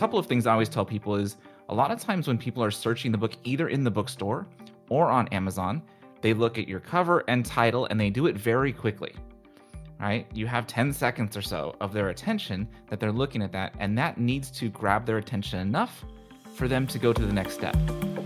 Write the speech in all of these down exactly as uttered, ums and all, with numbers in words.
couple of things I always tell people is a lot of times when people are searching the book either in the bookstore or on Amazon, they look at your cover and title and they do it very quickly, right? You have ten seconds or so of their attention that they're looking at that, and that needs to grab their attention enough for them to go to the next step.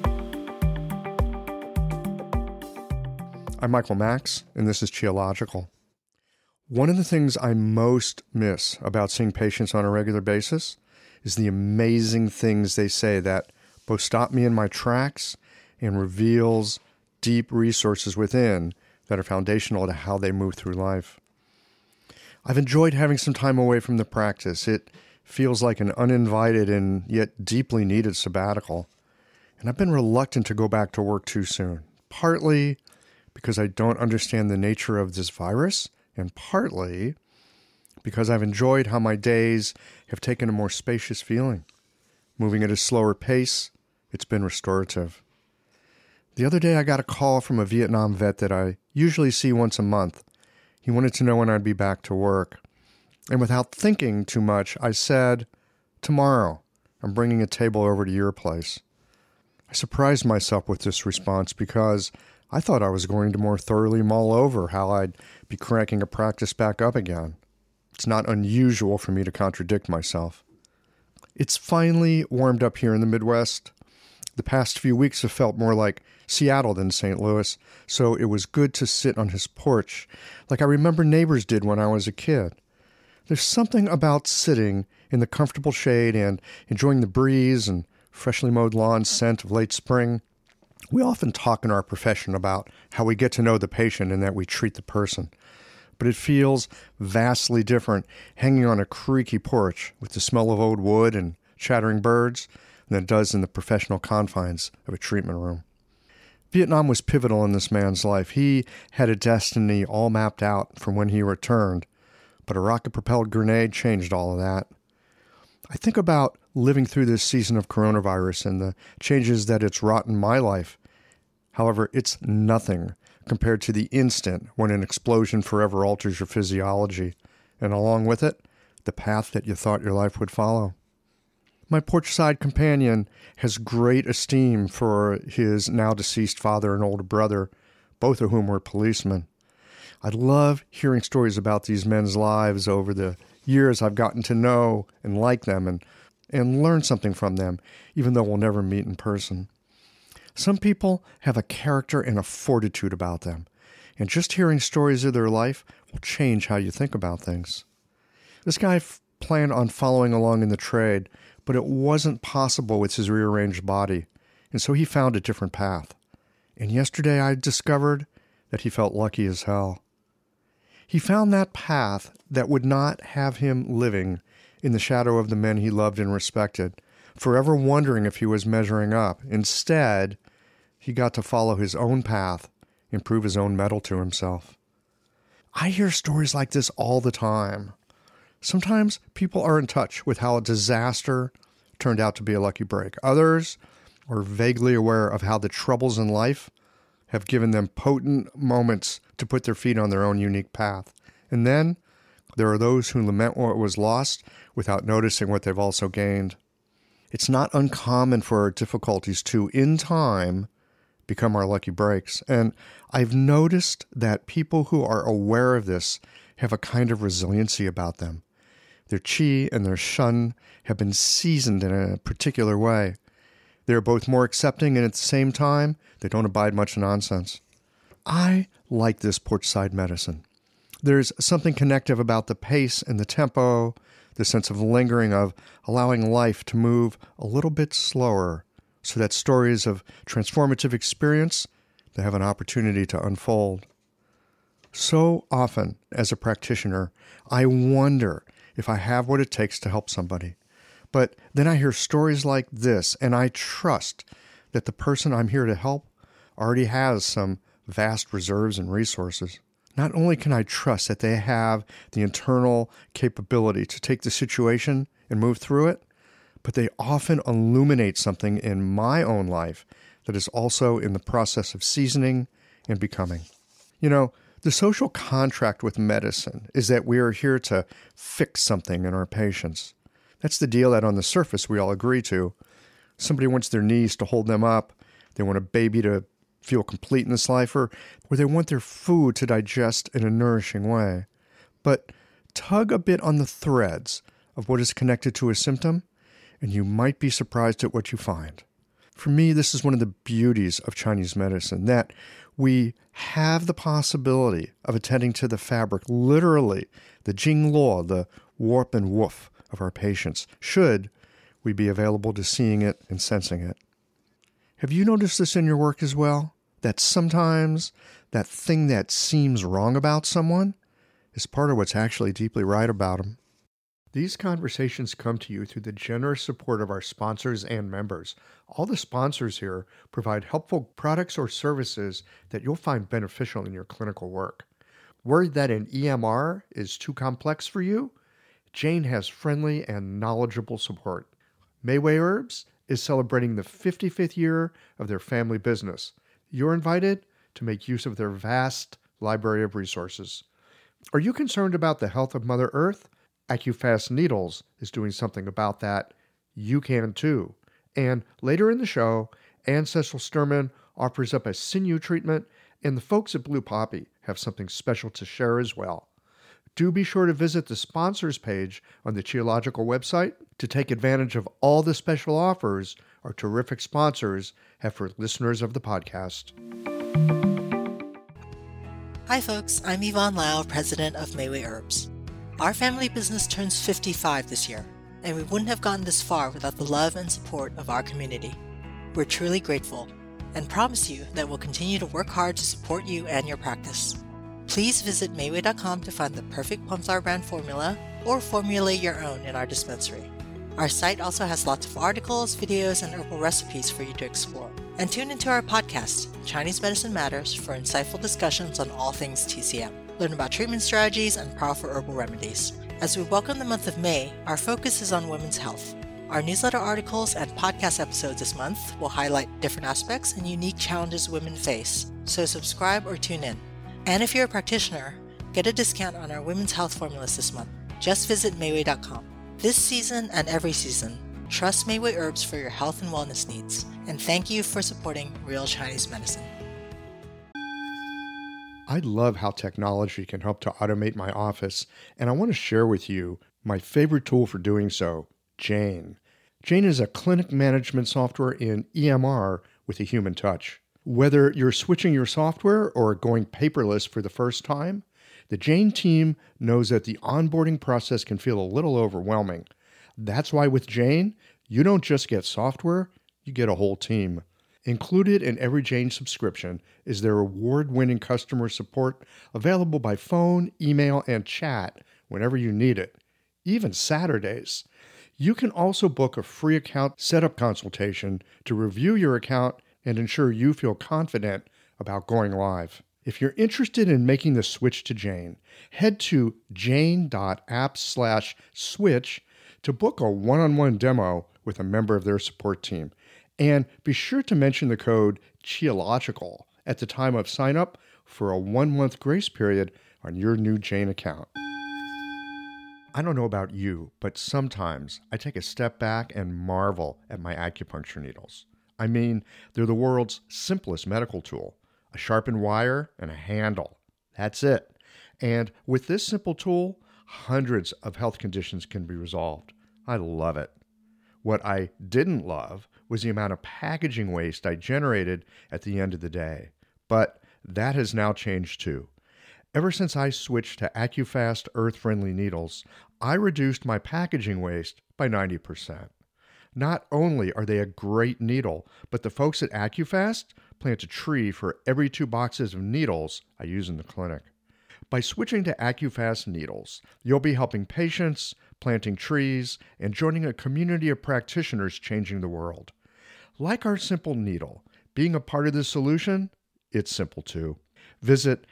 I'm Michael Max, and this is Qiological. One of the things I most miss about seeing patients on a regular basis is the amazing things they say that both stop me in my tracks and reveals deep resources within that are foundational to how they move through life. I've enjoyed having some time away from the practice. It feels like an uninvited and yet deeply needed sabbatical. And I've been reluctant to go back to work too soon, partly because I don't understand the nature of this virus, and partly because I've enjoyed how my days have taken a more spacious feeling. Moving at a slower pace, it's been restorative. The other day I got a call from a Vietnam vet that I usually see once a month. He wanted to know when I'd be back to work. And without thinking too much, I said, "Tomorrow, I'm bringing a table over to your place." I surprised myself with this response because I thought I was going to more thoroughly mull over how I'd be cranking a practice back up again. It's not unusual for me to contradict myself. It's finally warmed up here in the Midwest. The past few weeks have felt more like Seattle than Saint Louis, so it was good to sit on his porch, like I remember neighbors did when I was a kid. There's something about sitting in the comfortable shade and enjoying the breeze and freshly mowed lawn scent of late spring. We often talk in our profession about how we get to know the patient and that we treat the person. But it feels vastly different hanging on a creaky porch with the smell of old wood and chattering birds than it does in the professional confines of a treatment room. Vietnam was pivotal in this man's life. He had a destiny all mapped out from when he returned, but a rocket-propelled grenade changed all of that. I think about living through this season of coronavirus and the changes that it's wrought in my life. However, it's nothing compared to the instant when an explosion forever alters your physiology, and along with it, the path that you thought your life would follow. My porchside companion has great esteem for his now-deceased father and older brother, both of whom were policemen. I love hearing stories about these men's lives over the years I've gotten to know and like them and, and learn something from them, even though we'll never meet in person. Some people have a character and a fortitude about them, and just hearing stories of their life will change how you think about things. This guy f- planned on following along in the trade, but it wasn't possible with his rearranged body, and so he found a different path. And yesterday I discovered that he felt lucky as hell. He found that path that would not have him living in the shadow of the men he loved and respected, forever wondering if he was measuring up. Instead, he got to follow his own path and prove his own mettle to himself. I hear stories like this all the time. Sometimes people are in touch with how a disaster turned out to be a lucky break. Others are vaguely aware of how the troubles in life have given them potent moments to put their feet on their own unique path. And then there are those who lament what was lost without noticing what they've also gained. It's not uncommon for our difficulties to, in time, become our lucky breaks. And I've noticed that people who are aware of this have a kind of resiliency about them. Their qi and their shun have been seasoned in a particular way. They're both more accepting and at the same time, they don't abide much nonsense. I like this porchside medicine. There's something connective about the pace and the tempo, the sense of lingering, of allowing life to move a little bit slower so that stories of transformative experience, they have an opportunity to unfold. So often, as a practitioner, I wonder if I have what it takes to help somebody. But then I hear stories like this, and I trust that the person I'm here to help already has some vast reserves and resources. Not only can I trust that they have the internal capability to take the situation and move through it, but they often illuminate something in my own life that is also in the process of seasoning and becoming. You know, the social contract with medicine is that we are here to fix something in our patients. That's the deal that on the surface we all agree to. Somebody wants their knees to hold them up. They want a baby to feel complete in this life, or, or they want their food to digest in a nourishing way. But tug a bit on the threads of what is connected to a symptom, and you might be surprised at what you find. For me, this is one of the beauties of Chinese medicine, that we have the possibility of attending to the fabric, literally, the Jing Luo, the warp and woof of our patients, should we be available to seeing it and sensing it. Have you noticed this in your work as well? That sometimes that thing that seems wrong about someone is part of what's actually deeply right about them. These conversations come to you through the generous support of our sponsors and members. All the sponsors here provide helpful products or services that you'll find beneficial in your clinical work. Worried that an E M R is too complex for you? Jane has friendly and knowledgeable support. Mayway Herbs is celebrating the fifty-fifth year of their family business. You're invited to make use of their vast library of resources. Are you concerned about the health of Mother Earth? AccuFast Needles is doing something about that. You can too. And later in the show, Ann Cecil Sturman offers up a sinew treatment, and the folks at Blue Poppy have something special to share as well. Do be sure to visit the sponsors page on the Qiological website to take advantage of all the special offers our terrific sponsors have for listeners of the podcast. Hi folks, I'm Yvonne Lau, president of Mayway Herbs. Our family business turns fifty-five this year, and we wouldn't have gotten this far without the love and support of our community. We're truly grateful and promise you that we'll continue to work hard to support you and your practice. Please visit Mayway dot com to find the perfect Plum Flower brand formula or formulate your own in our dispensary. Our site also has lots of articles, videos, and herbal recipes for you to explore. And tune into our podcast, Chinese Medicine Matters, for insightful discussions on all things T C M. Learn about treatment strategies and powerful herbal remedies. As we welcome the month of May, our focus is on women's health. Our newsletter articles and podcast episodes this month will highlight different aspects and unique challenges women face, so subscribe or tune in. And if you're a practitioner, get a discount on our women's health formulas this month. Just visit Mayway dot com. This season and every season, trust Mayway Herbs for your health and wellness needs. And thank you for supporting Real Chinese Medicine. I love how technology can help to automate my office, and I want to share with you my favorite tool for doing so, Jane. Jane is a clinic management software in E M R with a human touch. Whether you're switching your software or going paperless for the first time, the Jane team knows that the onboarding process can feel a little overwhelming. That's why with Jane, you don't just get software, you get a whole team. Included in every Jane subscription is their award-winning customer support available by phone, email, and chat whenever you need it, even Saturdays. You can also book a free account setup consultation to review your account and ensure you feel confident about going live. If you're interested in making the switch to Jane, head to jane.app slash switch to book a one-on-one demo with a member of their support team. And be sure to mention the code Qiological at the time of sign up for a one-month grace period on your new Jane account. I don't know about you, but sometimes I take a step back and marvel at my acupuncture needles. I mean, they're the world's simplest medical tool. A sharpened wire and a handle. That's it. And with this simple tool, hundreds of health conditions can be resolved. I love it. What I didn't love was the amount of packaging waste I generated at the end of the day. But that has now changed too. Ever since I switched to AccuFast earth-friendly needles, I reduced my packaging waste by ninety percent. Not only are they a great needle, but the folks at AccuFast plant a tree for every two boxes of needles I use in the clinic. By switching to AccuFast needles, you'll be helping patients, planting trees, and joining a community of practitioners changing the world. Like our simple needle, being a part of the solution, it's simple too. Visit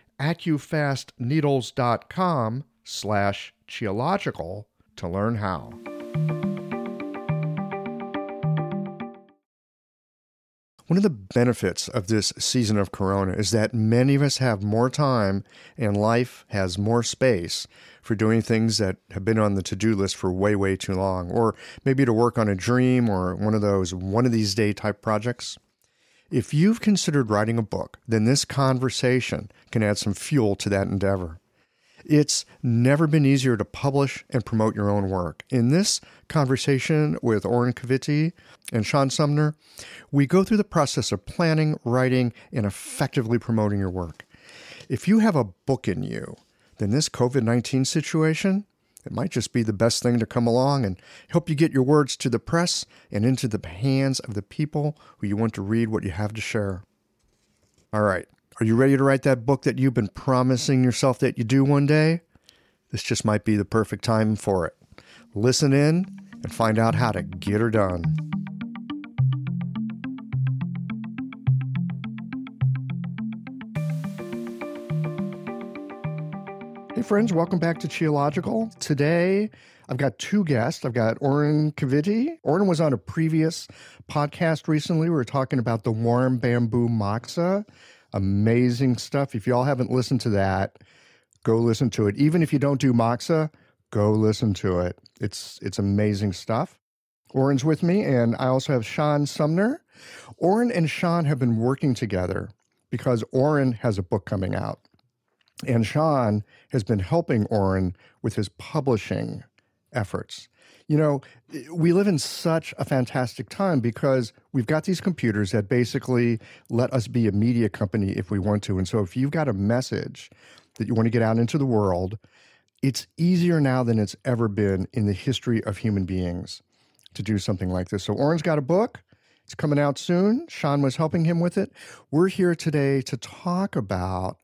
AccuFastNeedles.com slash Qiological to learn how. One of the benefits of this season of Corona is that many of us have more time and life has more space for doing things that have been on the to-do list for way, way too long, or maybe to work on a dream or one of those one of these day type projects. If you've considered writing a book, then this conversation can add some fuel to that endeavor. It's never been easier to publish and promote your own work. In this conversation with Oren Kaviti and Sean Sumner, we go through the process of planning, writing, and effectively promoting your work. If you have a book in you, then this covid nineteen situation, it might just be the best thing to come along and help you get your words to the press and into the hands of the people who you want to read what you have to share. All right. Are you ready to write that book that you've been promising yourself that you do one day? This just might be the perfect time for it. Listen in and find out how to get her done. Hey friends, welcome back to Qiological. Today, I've got two guests. I've got Oren Kaviti. Oren was on a previous podcast recently. We were talking about the warm bamboo moxa. Amazing stuff. If y'all haven't listened to that, go listen to it. Even if you don't do moxa, go listen to it. It's it's amazing stuff. Oren's with me, and I also have Sean Sumner. Oren and Sean have been working together because Oren has a book coming out. And Sean has been helping Oren with his publishing efforts. You know, we live in such a fantastic time because we've got these computers that basically let us be a media company if we want to. And so if you've got a message that you want to get out into the world, it's easier now than it's ever been in the history of human beings to do something like this. So Oren's got a book. It's coming out soon. Sean was helping him with it. We're here today to talk about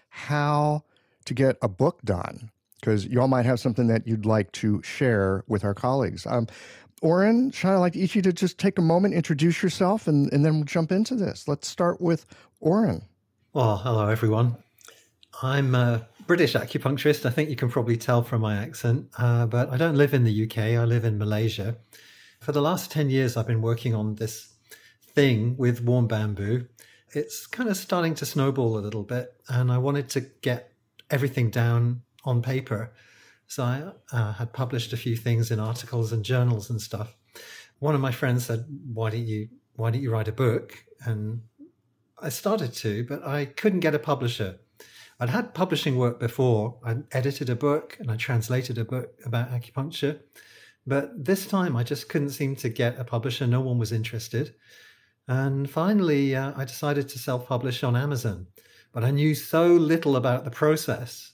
how to get a book done, because you all might have something that you'd like to share with our colleagues. Um, Oren, Sean, I'd like each of you to just take a moment, introduce yourself, and, and then we'll jump into this. Let's start with Oren. Well, hello, everyone. I'm a British acupuncturist. I think you can probably tell from my accent, uh, but I don't live in the U K. I live in Malaysia. For the last ten years, I've been working on this thing with warm bamboo. It's kind of starting to snowball a little bit, and I wanted to get everything down on paper. So I uh, had published a few things in articles and journals and stuff. One of my friends said, why don't you, why don't you write a book? And I started to, but I couldn't get a publisher. I'd had publishing work before. I edited a book and I translated a book about acupuncture. But this time I just couldn't seem to get a publisher. No one was interested. And finally, uh, I decided to self-publish on Amazon. But I knew so little about the process.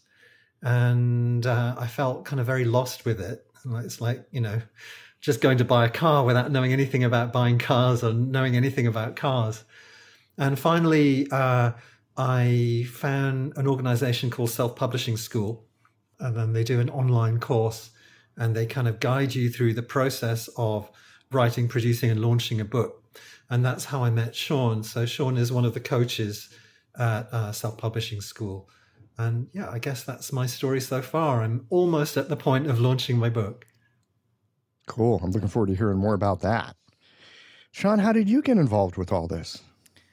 And uh, I felt kind of very lost with it. It's like, you know, just going to buy a car without knowing anything about buying cars or knowing anything about cars. And finally, uh, I found an organization called Self-Publishing School. And then they do an online course and they kind of guide you through the process of writing, producing, and launching a book. And that's how I met Sean. So Sean is one of the coaches at uh, Self-Publishing School. And yeah, I guess that's my story so far. I'm almost at the point of launching my book. Cool. I'm looking forward to hearing more about that. Sean, how did you get involved with all this?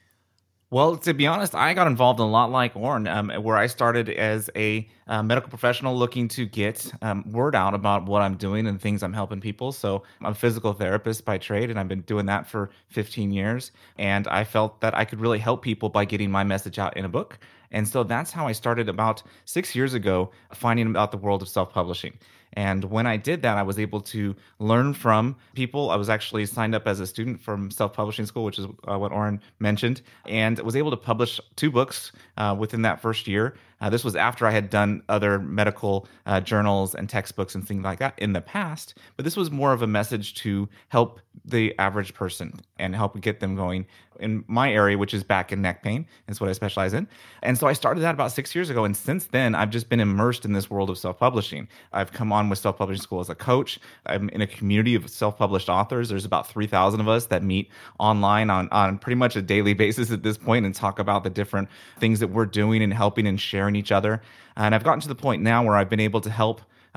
Well, to be honest, I got involved a lot like Oren, um, where I started as a uh, medical professional looking to get um, word out about what I'm doing and things I'm helping people. So I'm a physical therapist by trade, and I've been doing that for fifteen years. And I felt that I could really help people by getting my message out in a book. And so that's how I started about six years ago, finding about the world of self-publishing. And when I did that, I was able to learn from people. I was actually signed up as a student from Self-Publishing School, which is uh, what Oren mentioned, and was able to publish two books uh, within that first year. Uh, this was after I had done other medical uh, journals and textbooks and things like that in the past. But this was more of a message to help the average person and help get them going in my area, which is back and neck pain. That's what I specialize in. And so I started that about six years ago. And since then, I've just been immersed in this world of self-publishing. I've come on with Self-Publishing School as a coach. I'm in a community of self-published authors. There's about three thousand of us that meet online on, on pretty much a daily basis at this point and talk about the different things that we're doing and helping and sharing each other. And I've gotten to the point now where I've been able to help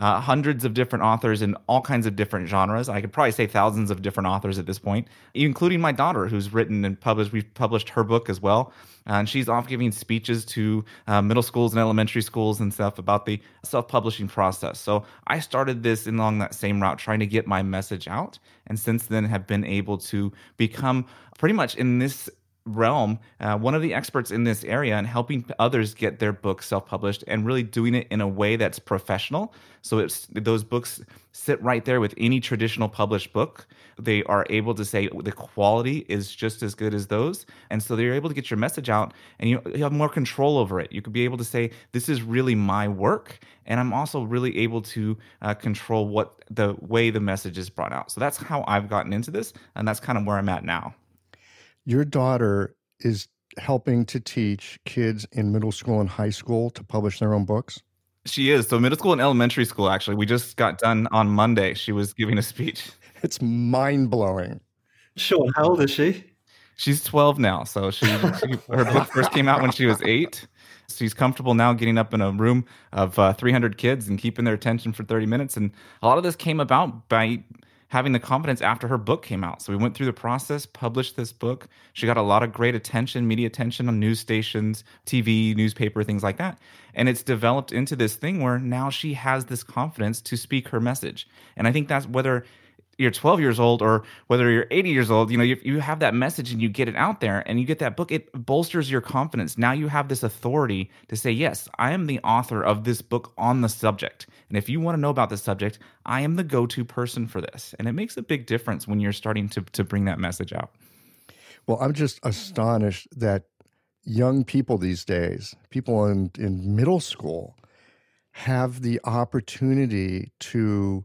uh, hundreds of different authors in all kinds of different genres. I could probably say thousands of different authors at this point, including my daughter, who's written and published. We've published her book as well. Uh, and she's off giving speeches to uh, middle schools and elementary schools and stuff about the self-publishing process. So I started this along that same route, trying to get my message out. And since then have been able to become pretty much in this realm, uh, one of the experts in this area and helping others get their books self-published and really doing it in a way that's professional. So it's those books sit right there with any traditional published book. They are able to say the quality is just as good as those. And so they're able to get your message out and you, you have more control over it. You could be able to say, this is really my work. And I'm also really able to uh, control what the way the message is brought out. So that's how I've gotten into this. And that's kind of where I'm at now. Your daughter is helping to teach kids in middle school and high school to publish their own books? She is. So middle school and elementary school, actually. We just got done on Monday. She was giving a speech. It's mind-blowing. Sean, how old is she? She's twelve now. So she, she her book first came out when she was eight. She's comfortable now getting up in a room of uh, three hundred kids and keeping their attention for thirty minutes. And a lot of this came about by having the confidence after her book came out. So we went through the process, published this book. She got a lot of great attention, media attention on news stations, T V, newspaper, things like that. And it's developed into this thing where now she has this confidence to speak her message. And I think that's whether you're twelve years old or whether you're eighty years old, you know, you, you have that message and you get it out there and you get that book, it bolsters your confidence. Now you have this authority to say, yes, I am the author of this book on the subject. And if you want to know about this subject, I am the go-to person for this. And it makes a big difference when you're starting to, to bring that message out. Well, I'm just astonished that young people these days, people in, in middle school, have the opportunity to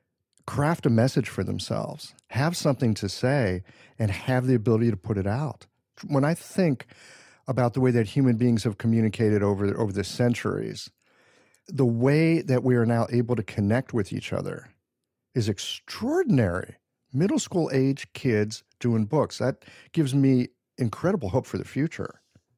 craft a message for themselves, have something to say, and have the ability to put it out. When I think about the way that human beings have communicated over, over the centuries, the way that we are now able to connect with each other is extraordinary. Middle school age kids doing books, that gives me incredible hope for the future.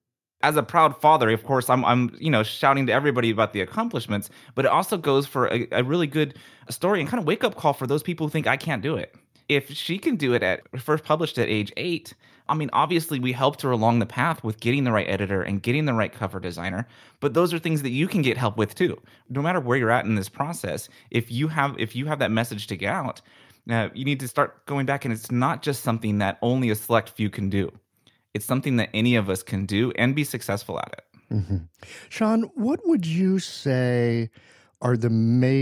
As a proud father, of course, I'm, I'm, you know, shouting to everybody about the accomplishments, but it also goes for a, a really good story and kind of wake up call for those people who think I can't do it. If she can do it at first published at age eight, I mean, obviously we helped her along the path with getting the right editor and getting the right cover designer, but those are things that you can get help with too. No matter where you're at in this process, if you have, if you have that message to get out, uh, you need to start going back, and it's not just something that only a select few can do. It's something that any of us can do and be successful at it. Mm-hmm. Sean, what would you say are the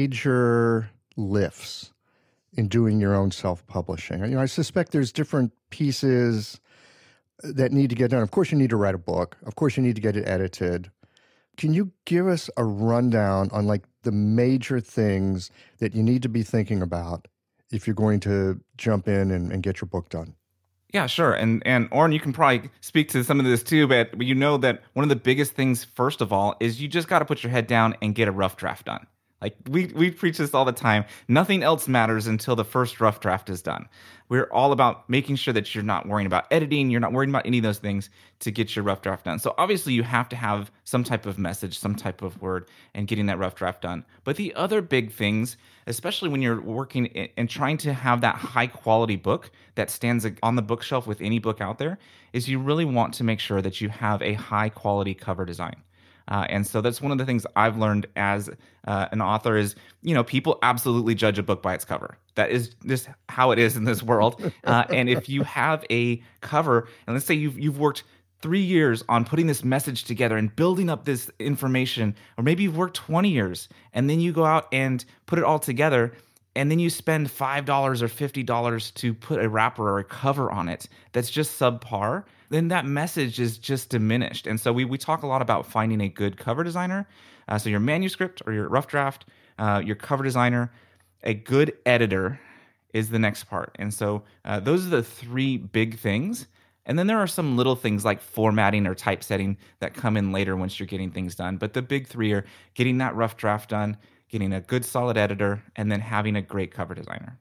major lifts in doing your own self-publishing? You know, I suspect there's different pieces that need to get done. Of course, you need to write a book. Of course, you need to get it edited. Can you give us a rundown on like the major things that you need to be thinking about if you're going to jump in and, and get your book done? Yeah, sure. And and Oren, you can probably speak to some of this too, but you know that one of the biggest things, first of all, is you just got to put your head down and get a rough draft done. Like we we preach this all the time. Nothing else matters until the first rough draft is done. We're all about making sure that you're not worrying about editing, you're not worrying about any of those things to get your rough draft done. So obviously you have to have some type of message, some type of word, and getting that rough draft done. But the other big things, especially when you're working and trying to have that high quality book that stands on the bookshelf with any book out there, is you really want to make sure that you have a high quality cover design. Uh, and so that's one of the things I've learned as uh, an author is, you know, people absolutely judge a book by its cover. That is just how it is in this world. Uh, and if you have a cover, and let's say you've you've worked three years on putting this message together and building up this information, or maybe you've worked twenty years, and then you go out and put it all together, and then you spend five dollars or fifty dollars to put a wrapper or a cover on it that's just subpar, then that message is just diminished. And so we, we talk a lot about finding a good cover designer. Uh, so your manuscript or your rough draft, uh, your cover designer, a good editor is the next part. And so uh, those are the three big things. And then there are some little things like formatting or typesetting that come in later once you're getting things done. But the big three are getting that rough draft done, getting a good solid editor, and then having a great cover designer.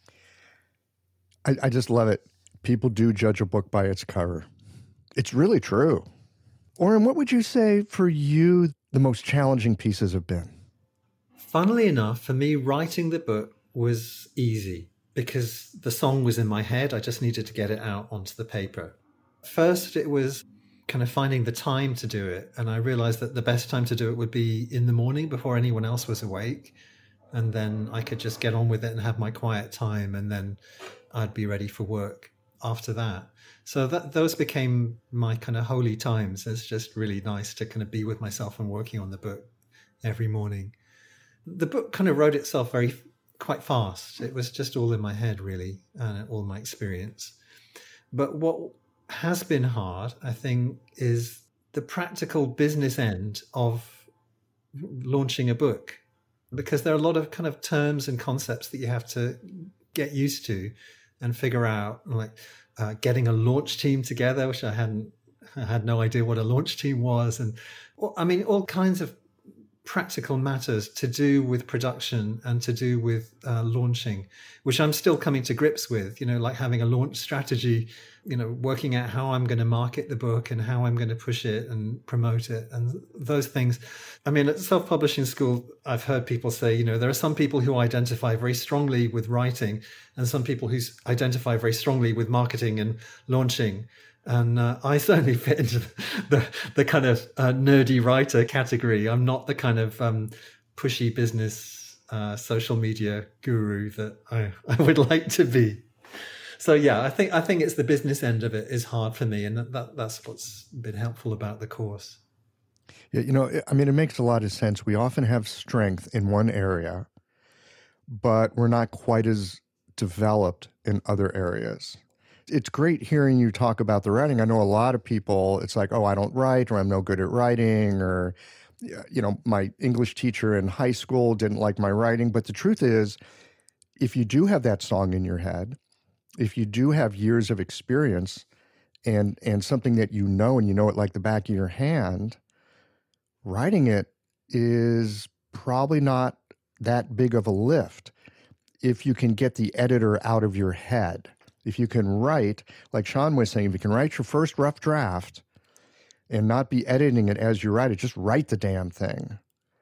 I, I just love it. People do judge a book by its cover. It's really true. Oren, what would you say for you the most challenging pieces have been? Funnily enough, for me, writing the book was easy because the song was in my head. I just needed to get it out onto the paper. First, it was kind of finding the time to do it. And I realized that the best time to do it would be in the morning before anyone else was awake. And then I could just get on with it and have my quiet time. And then I'd be ready for work after that. So that those became my kind of holy times. It's just really nice to kind of be with myself and working on the book every morning. The book kind of wrote itself very quite fast. It was just all in my head, really, and all my experience. But what has been hard, I think, is the practical business end of launching a book, because there are a lot of kind of terms and concepts that you have to get used to and figure out, like uh, getting a launch team together, which I hadn't, I had no idea what a launch team was. And I mean, all kinds of practical matters to do with production and to do with uh, launching, which I'm still coming to grips with, you know, like having a launch strategy, you know, working out how I'm going to market the book and how I'm going to push it and promote it and those things. I mean, at self-publishing school, I've heard people say, you know, there are some people who identify very strongly with writing and some people who identify very strongly with marketing and launching. And uh, I certainly fit into the, the kind of uh, nerdy writer category. I'm not the kind of um, pushy business uh, social media guru that I, I would like to be. So yeah, I think I think it's the business end of it is hard for me, and that, that that's what's been helpful about the course. Yeah, you know, I mean, it makes a lot of sense. We often have strength in one area, but we're not quite as developed in other areas. It's great hearing you talk about the writing. I know a lot of people, it's like, oh, I don't write, or I'm no good at writing, or, you know, my English teacher in high school didn't like my writing. But the truth is, if you do have that song in your head, if you do have years of experience and and something that you know, and you know it like the back of your hand, writing it is probably not that big of a lift if you can get the editor out of your head. If you can write, like Sean was saying, if you can write your first rough draft and not be editing it as you write it, just write the damn thing,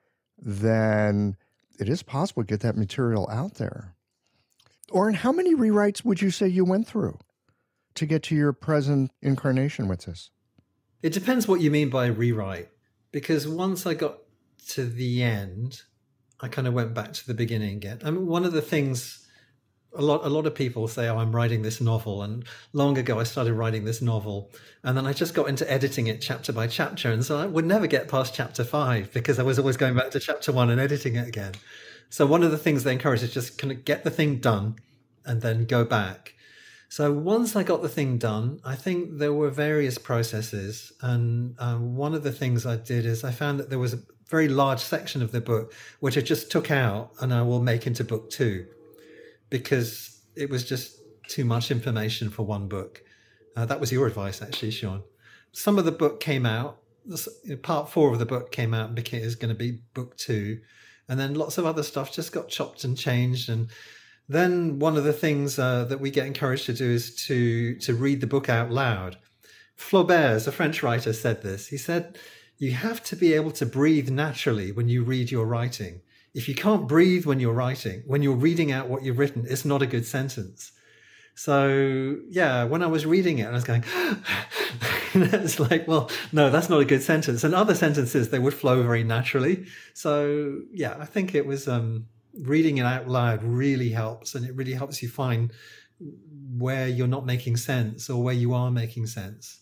then it is possible to get that material out there. Oren, how many rewrites would you say you went through to get to your present incarnation with this? It depends what you mean by rewrite, because once I got to the end, I kind of went back to the beginning again. I mean, one of the things, a lot, a lot of people say, oh, I'm writing this novel. And long ago, I started writing this novel. And then I just got into editing it chapter by chapter. And so I would never get past chapter five because I was always going back to chapter one and editing it again. So one of the things they encourage is just kind of get the thing done and then go back. So once I got the thing done, I think there were various processes. And um, one of the things I did is I found that there was a very large section of the book which I just took out and I will make into book two, because it was just too much information for one book. Uh, that was your advice, actually, Sean. Some of the book came out. Part four of the book came out and became, is going to be book two. And then lots of other stuff just got chopped and changed. And then one of the things uh, that we get encouraged to do is to, to read the book out loud. Flaubert, a French writer, said this. He said, you have to be able to breathe naturally when you read your writing. If you can't breathe when you're writing, when you're reading out what you've written, it's not a good sentence. So, yeah, when I was reading it, I was going, it's like, well, no, that's not a good sentence. And other sentences, they would flow very naturally. So, yeah, I think it was um, reading it out loud really helps. And it really helps you find where you're not making sense or where you are making sense.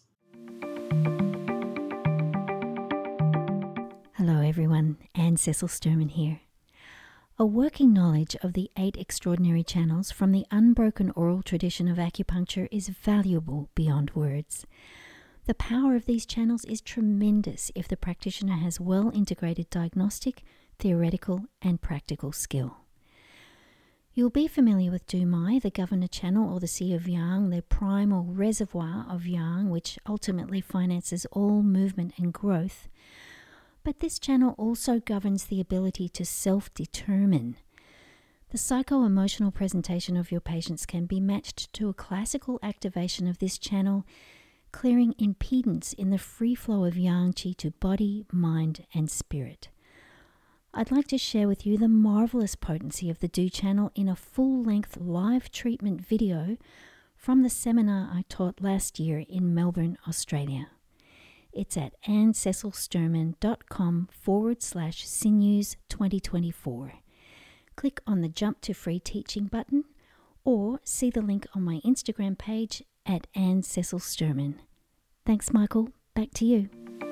Hello, everyone. Anne Cecil Sturman here. A working knowledge of the eight extraordinary channels from the unbroken oral tradition of acupuncture is valuable beyond words. The power of these channels is tremendous if the practitioner has well integrated diagnostic, theoretical, and practical skill. You'll be familiar with Dumai, the governor channel, or the Sea of Yang, the primal reservoir of Yang, which ultimately finances all movement and growth. But this channel also governs the ability to self-determine. The psycho-emotional presentation of your patients can be matched to a classical activation of this channel, clearing impedance in the free flow of Yang Qi to body, mind, and spirit. I'd like to share with you the marvelous potency of the Do channel in a full-length live treatment video from the seminar I taught last year in Melbourne, Australia. It's at anncecilsturman.com forward slash sinews 2024. Click on the Jump to Free Teaching button or see the link on my Instagram page at Anne Cecil Sturman. Thanks, Michael. Back to you.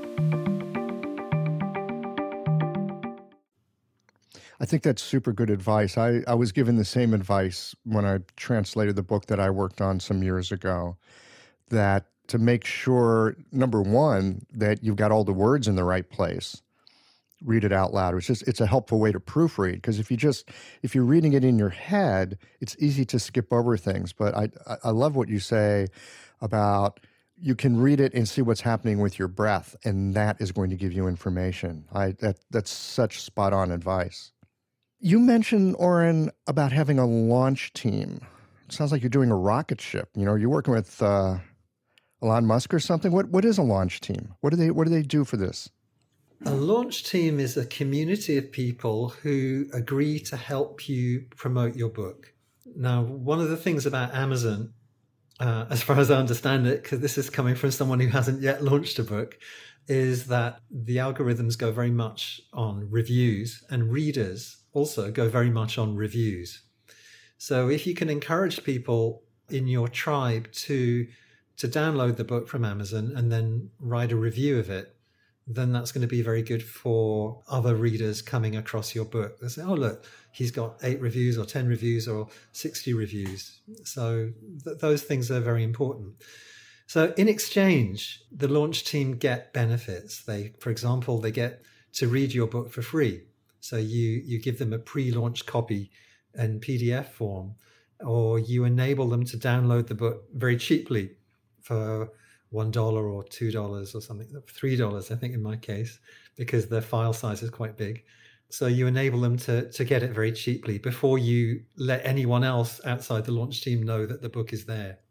I think that's super good advice. I, I was given the same advice when I translated the book that I worked on some years ago, that to make sure, number one, that you've got all the words in the right place, read it out loud. It's just, it's a helpful way to proofread, because if you just, if you're reading it in your head, it's easy to skip over things. But I, I love what you say about you can read it and see what's happening with your breath, and that is going to give you information. I, that, that's such spot on advice. You mentioned, Oren, about having a launch team. It sounds like you're doing a rocket ship. You know, you're working with uh, Elon Musk or something. What what is a launch team? What do they what do they do for this? A launch team is a community of people who agree to help you promote your book. Now, one of the things about Amazon, uh, as far as I understand it, because this is coming from someone who hasn't yet launched a book, is that the algorithms go very much on reviews, and readers also go very much on reviews. So if you can encourage people in your tribe to to download the book from Amazon and then write a review of it, then that's going to be very good for other readers coming across your book. They say, oh, look, he's got eight reviews or ten reviews or sixty reviews. So th- those things are very important. So in exchange, the launch team get benefits. They, for example, they get to read your book for free. So you, you give them a pre-launch copy in P D F form, or you enable them to download the book very cheaply for one dollar or two dollars or something, three dollars, I think in my case, because the file size is quite big. So you enable them to, to get it very cheaply before you let anyone else outside the launch team know that the book is there.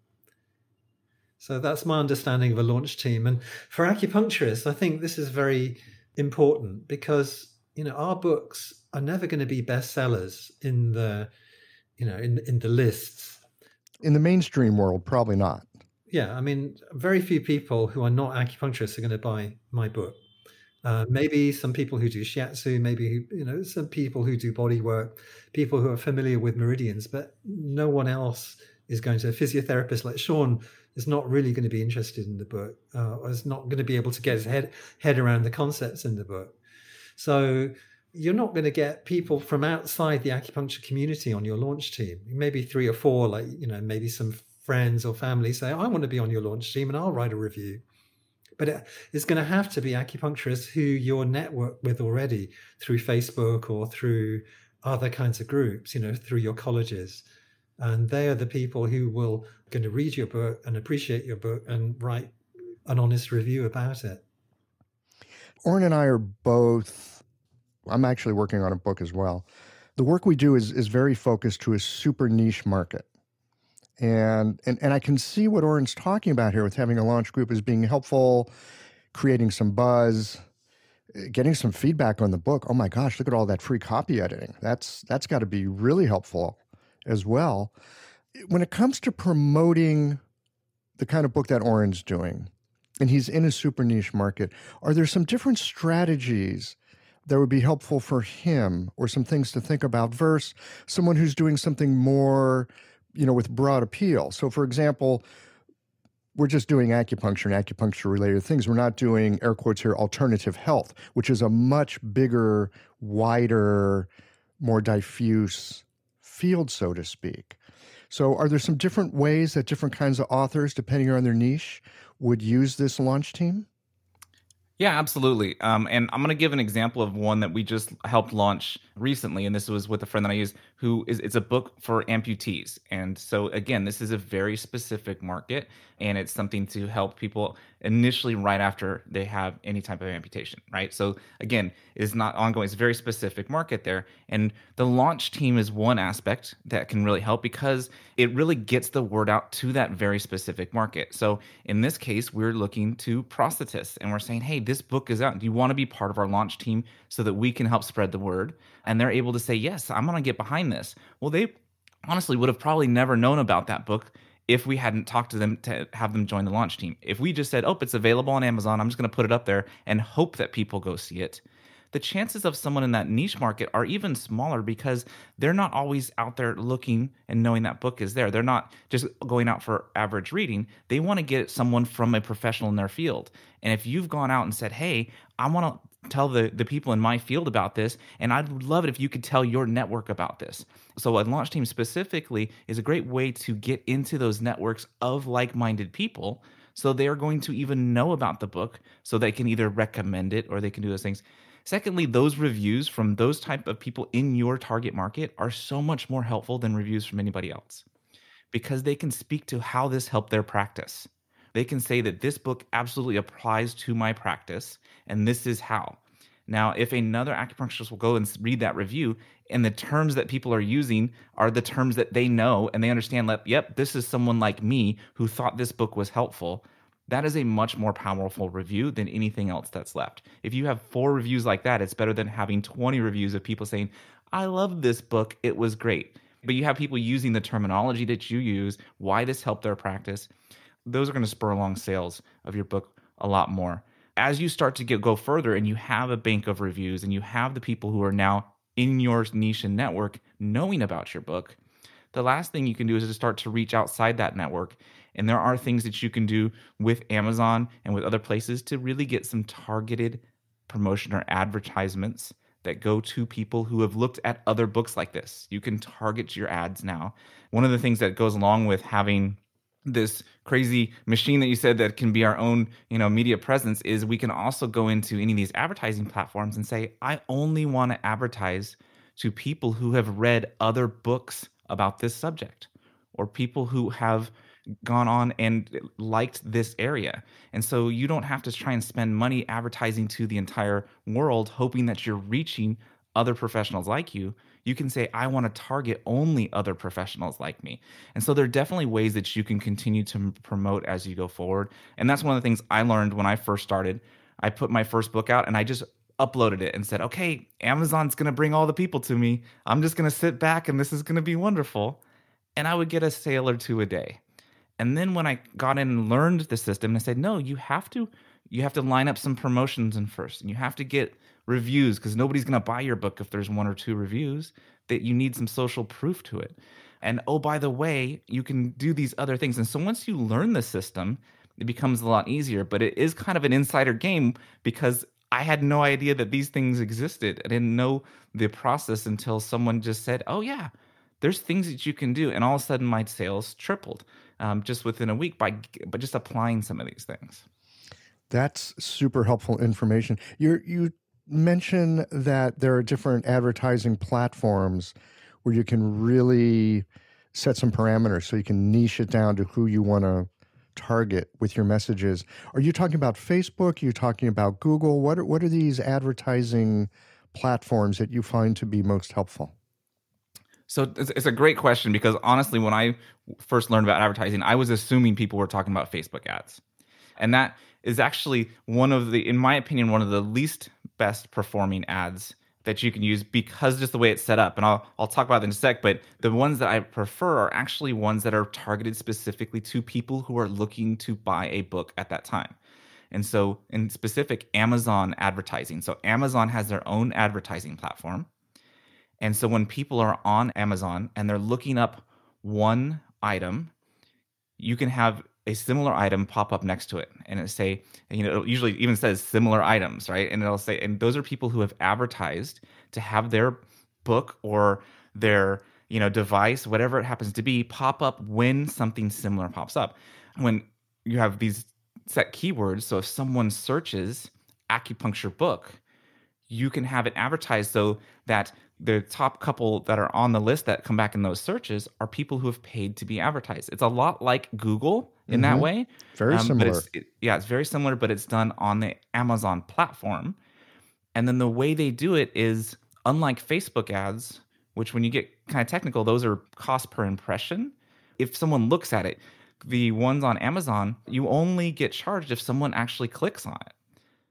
So that's my understanding of a launch team. And for acupuncturists, I think this is very important, because you know, our books are never going to be bestsellers in the, you know, in in the lists. In the mainstream world, probably not. Yeah, I mean, very few people who are not acupuncturists are going to buy my book. Uh, maybe some people who do shiatsu, maybe, you know, some people who do body work, people who are familiar with meridians, but no one else is going to. A physiotherapist like Sean is not really going to be interested in the book, uh, or is not going to be able to get his head head around the concepts in the book. So you're not going to get people from outside the acupuncture community on your launch team. Maybe three or four, like, you know, maybe some friends or family say, I want to be on your launch team and I'll write a review. But it's going to have to be acupuncturists who you're networked with already through Facebook or through other kinds of groups, you know, through your colleges. And they are the people who will going to read your book and appreciate your book and write an honest review about it. Oren and I are both, I'm actually working on a book as well. The work we do is is very focused to a super niche market. And, and and I can see what Oren's talking about here with having a launch group as being helpful, creating some buzz, getting some feedback on the book. Oh my gosh, look at all that free copy editing. That's that's got to be really helpful as well. When it comes to promoting the kind of book that Oren's doing, and he's in a super niche market, are there some different strategies that would be helpful for him, or some things to think about versus someone who's doing something more, you know, with broad appeal? So for example, we're just doing acupuncture and acupuncture related things. We're not doing, air quotes here, alternative health, which is a much bigger, wider, more diffuse field, so to speak. So are there some different ways that different kinds of authors, depending on their niche, would use this launch team? Yeah, absolutely. Um, and I'm going to give an example of one that we just helped launch recently. And this was with a friend that I use who is, it's a book for amputees. And so again, this is a very specific market, and it's something to help people initially right after they have any type of amputation, right? So again, it's not ongoing. It's a very specific market there. And the launch team is one aspect that can really help because it really gets the word out to that very specific market. So in this case, we're looking to prosthetists and we're saying, hey, this book is out. Do you want to be part of our launch team so that we can help spread the word? And they're able to say, yes, I'm going to get behind this. Well, they honestly would have probably never known about that book if we hadn't talked to them to have them join the launch team. If we just said, oh, it's available on Amazon, I'm just going to put it up there and hope that people go see it, the chances of someone in that niche market are even smaller because they're not always out there looking and knowing that book is there. They're not just going out for average reading. They want to get someone from a professional in their field. And if you've gone out and said, hey, I want to tell the, the people in my field about this, and I'd love it if you could tell your network about this. So a launch team specifically is a great way to get into those networks of like-minded people, so they're going to even know about the book so they can either recommend it or they can do those things. Secondly, those reviews from those type of people in your target market are so much more helpful than reviews from anybody else because they can speak to how this helped their practice. They can say that this book absolutely applies to my practice, and this is how. Now, if another acupuncturist will go and read that review, and the terms that people are using are the terms that they know, and they understand that, yep, this is someone like me who thought this book was helpful, that is a much more powerful review than anything else that's left. If you have four reviews like that, it's better than having twenty reviews of people saying, I love this book, it was great. But you have people using the terminology that you use, why this helped their practice. Those are going to spur along sales of your book a lot more. As you start to get, go further and you have a bank of reviews and you have the people who are now in your niche and network knowing about your book, the last thing you can do is to start to reach outside that network. And there are things that you can do with Amazon and with other places to really get some targeted promotion or advertisements that go to people who have looked at other books like this. You can target your ads now. One of the things that goes along with having this crazy machine that you said that can be our own, you know, media presence is we can also go into any of these advertising platforms and say, I only want to advertise to people who have read other books about this subject or people who have gone on and liked this area. And so you don't have to try and spend money advertising to the entire world, hoping that you're reaching other professionals like you. You can say, I want to target only other professionals like me. And so there are definitely ways that you can continue to promote as you go forward. And that's one of the things I learned when I first started. I put my first book out and I just uploaded it and said, okay, Amazon's going to bring all the people to me. I'm just going to sit back and this is going to be wonderful. And I would get a sale or two a day. And then when I got in and learned the system, I said, no, you have to you have to line up some promotions in first, and you have to get reviews because nobody's going to buy your book if there's one or two reviews, that you need some social proof to it. And oh, by the way, you can do these other things. And so once you learn the system, it becomes a lot easier. But it is kind of an insider game because I had no idea that these things existed. I didn't know the process until someone just said, oh, yeah, there's things that you can do. And all of a sudden, my sales tripled um, just within a week by, by just applying some of these things. That's super helpful information. You you mentioned that there are different advertising platforms where you can really set some parameters so you can niche it down to who you want to target with your messages. Are you talking about Facebook? Are you talking about Google? What are, what are these advertising platforms that you find to be most helpful? So it's, it's a great question because honestly, when I first learned about advertising, I was assuming people were talking about Facebook ads. And that is actually one of the, in my opinion, one of the least best performing ads that you can use because just the way it's set up. And I'll I'll talk about that in a sec, but the ones that I prefer are actually ones that are targeted specifically to people who are looking to buy a book at that time. And so in specific, Amazon advertising. So Amazon has their own advertising platform. And so when people are on Amazon and they're looking up one item, you can have a similar item pop up next to it and it say, you know, it usually even says similar items, right? And it'll say, and those are people who have advertised to have their book or their, you know, device, whatever it happens to be, pop up when something similar pops up. When you have these set keywords, so if someone searches acupuncture book, you can have it advertised so that the top couple that are on the list that come back in those searches are people who have paid to be advertised. It's a lot like Google in mm-hmm. that way. Very um, similar. But it's, it, yeah, it's very similar, but it's done on the Amazon platform. And then the way they do it is, unlike Facebook ads, which when you get kind of technical, those are cost per impression. If someone looks at it, the ones on Amazon, you only get charged if someone actually clicks on it.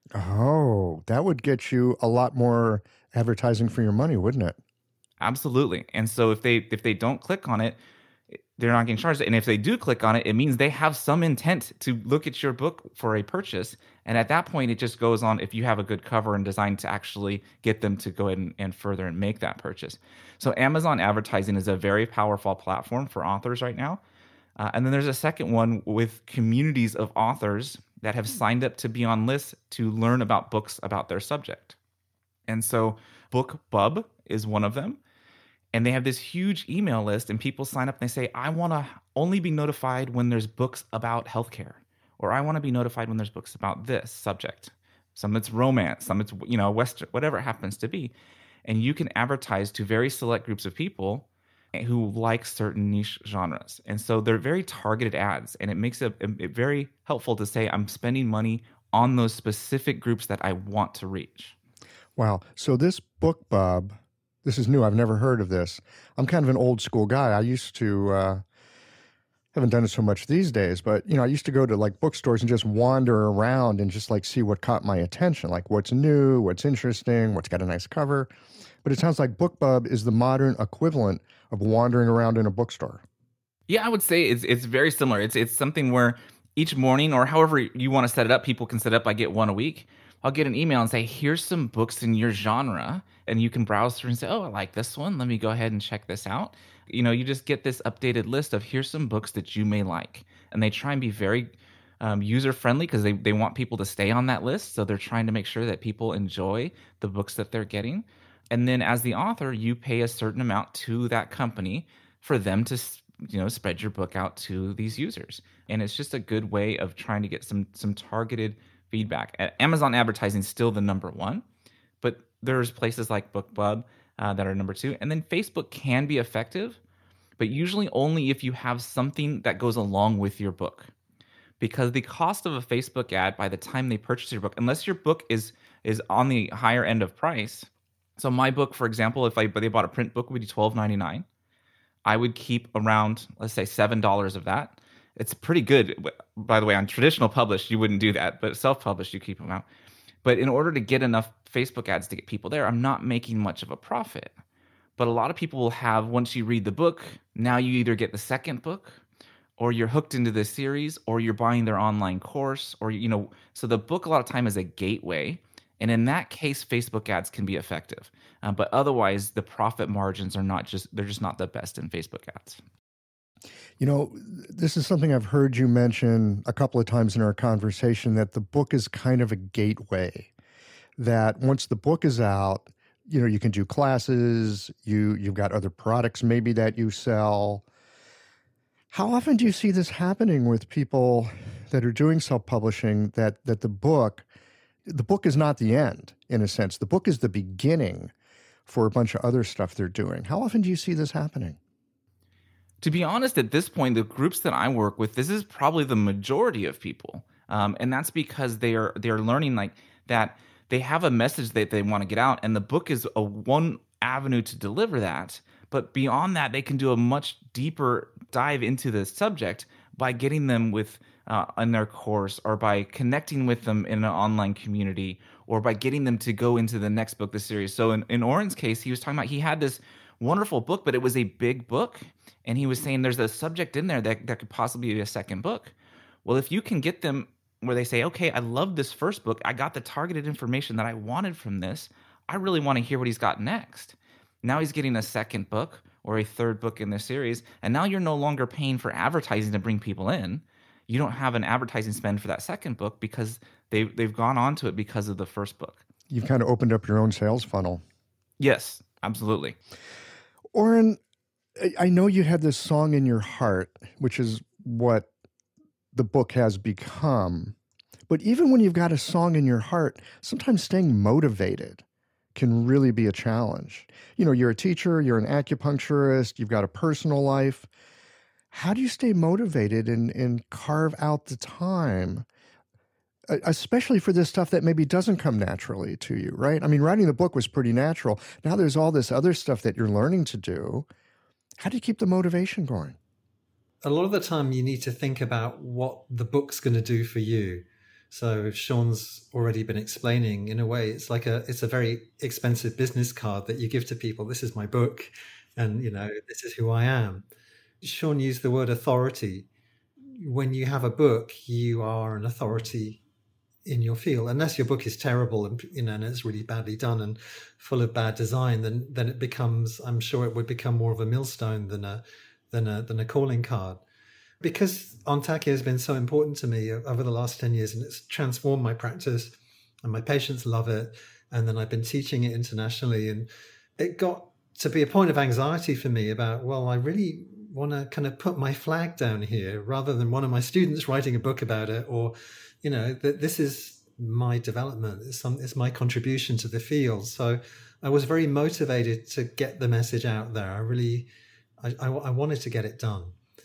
Oh, that would get you a lot more advertising for your money, wouldn't it? Absolutely. And so if they if they don't click on it, they're not getting charged. And if they do click on it, it means they have some intent to look at your book for a purchase. And at that point, it just goes on, if you have a good cover and design, to actually get them to go ahead and, and further and make that purchase. So Amazon advertising is a very powerful platform for authors right now. Uh, and then there's a second one with communities of authors that have signed up to be on lists to learn about books about their subject. And so BookBub is one of them. And they have this huge email list, and people sign up and they say, I want to only be notified when there's books about healthcare, or I want to be notified when there's books about this subject. Some it's romance, some it's, you know, Western, whatever it happens to be. And you can advertise to very select groups of people who like certain niche genres. And so they're very targeted ads, and it makes it, it very helpful to say, I'm spending money on those specific groups that I want to reach. Wow. So this BookBub, this is new. I've never heard of this. I'm kind of an old school guy. I used to, uh, haven't done it so much these days, but, you know, I used to go to like bookstores and just wander around and just like see what caught my attention, like what's new, what's interesting, what's got a nice cover. But it sounds like BookBub is the modern equivalent of wandering around in a bookstore. Yeah, I would say it's it's very similar. It's it's something where each morning, or however you want to set it up, people can set it up. I get one a week. I'll get an email and say, here's some books in your genre. And you can browse through and say, oh, I like this one. Let me go ahead and check this out. You know, you just get this updated list of here's some books that you may like. And they try and be very um, user-friendly because they, they want people to stay on that list. So they're trying to make sure that people enjoy the books that they're getting. And then as the author, you pay a certain amount to that company for them to, you know, spread your book out to these users. And it's just a good way of trying to get some some targeted feedback. Amazon advertising is still the number one, but there's places like BookBub uh, that are number two. And then Facebook can be effective, but usually only if you have something that goes along with your book. Because the cost of a Facebook ad by the time they purchase your book, unless your book is is on the higher end of price. So my book, for example, if I they bought a print book, would be twelve ninety-nine. I would keep around, let's say, seven dollars of that. It's pretty good. By the way, on traditional published, you wouldn't do that, but self-published, you keep them out. But in order to get enough Facebook ads to get people there, I'm not making much of a profit. But a lot of people will have, once you read the book, now you either get the second book, or you're hooked into the series, or you're buying their online course, or, you know, so the book a lot of time is a gateway. And in that case, Facebook ads can be effective. Uh, but otherwise, the profit margins are not just, they're just not the best in Facebook ads. You know, this is something I've heard you mention a couple of times in our conversation, that the book is kind of a gateway, that once the book is out, you know, you can do classes, you, you've got other products maybe that you sell. How often do you see this happening with people that are doing self-publishing, that, that the book, the book is not the end, in a sense. The book is the beginning for a bunch of other stuff they're doing. How often do you see this happening? To be honest, at this point, the groups that I work with, this is probably the majority of people. Um, and that's because they are they're learning like that they have a message that they want to get out, and the book is a one avenue to deliver that. But beyond that, they can do a much deeper dive into the subject by getting them with uh, in their course, or by connecting with them in an online community, or by getting them to go into the next book, the series. So in, in Oren's case, he was talking about he had this wonderful book, but it was a big book. And he was saying there's a subject in there that, that could possibly be a second book. Well, if you can get them where they say, okay, I love this first book. I got the targeted information that I wanted from this. I really want to hear what he's got next. Now he's getting a second book or a third book in the series. And now you're no longer paying for advertising to bring people in. You don't have an advertising spend for that second book because they've, they've gone on to it because of the first book. You've kind of opened up your own sales funnel. Yes, absolutely. Oren, I know you had this song in your heart, which is what the book has become. But even when you've got a song in your heart, sometimes staying motivated can really be a challenge. You know, you're a teacher, you're an acupuncturist, you've got a personal life. How do you stay motivated and, and carve out the time, especially for this stuff that maybe doesn't come naturally to you, right? I mean, writing the book was pretty natural. Now there's all this other stuff that you're learning to do. How do you keep the motivation going? A lot of the time you need to think about what the book's going to do for you. So Sean's already been explaining, in a way, it's like a it's a very expensive business card that you give to people. This is my book, and you know, this is who I am. Sean used the word authority. When you have a book, you are an authority in your field. Unless your book is terrible and you know and it's really badly done and full of bad design, then then it becomes, I'm sure it would become more of a millstone than a than a than a calling card. Because Ontake has been so important to me over the last ten years, and it's transformed my practice, and my patients love it. And then I've been teaching it internationally, and it got to be a point of anxiety for me about, well, I really want to kind of put my flag down here rather than one of my students writing a book about it, or, you know, that this is my development. It's, some, it's my contribution to the field. So I was very motivated to get the message out there. I really, I, I, I wanted to get it done.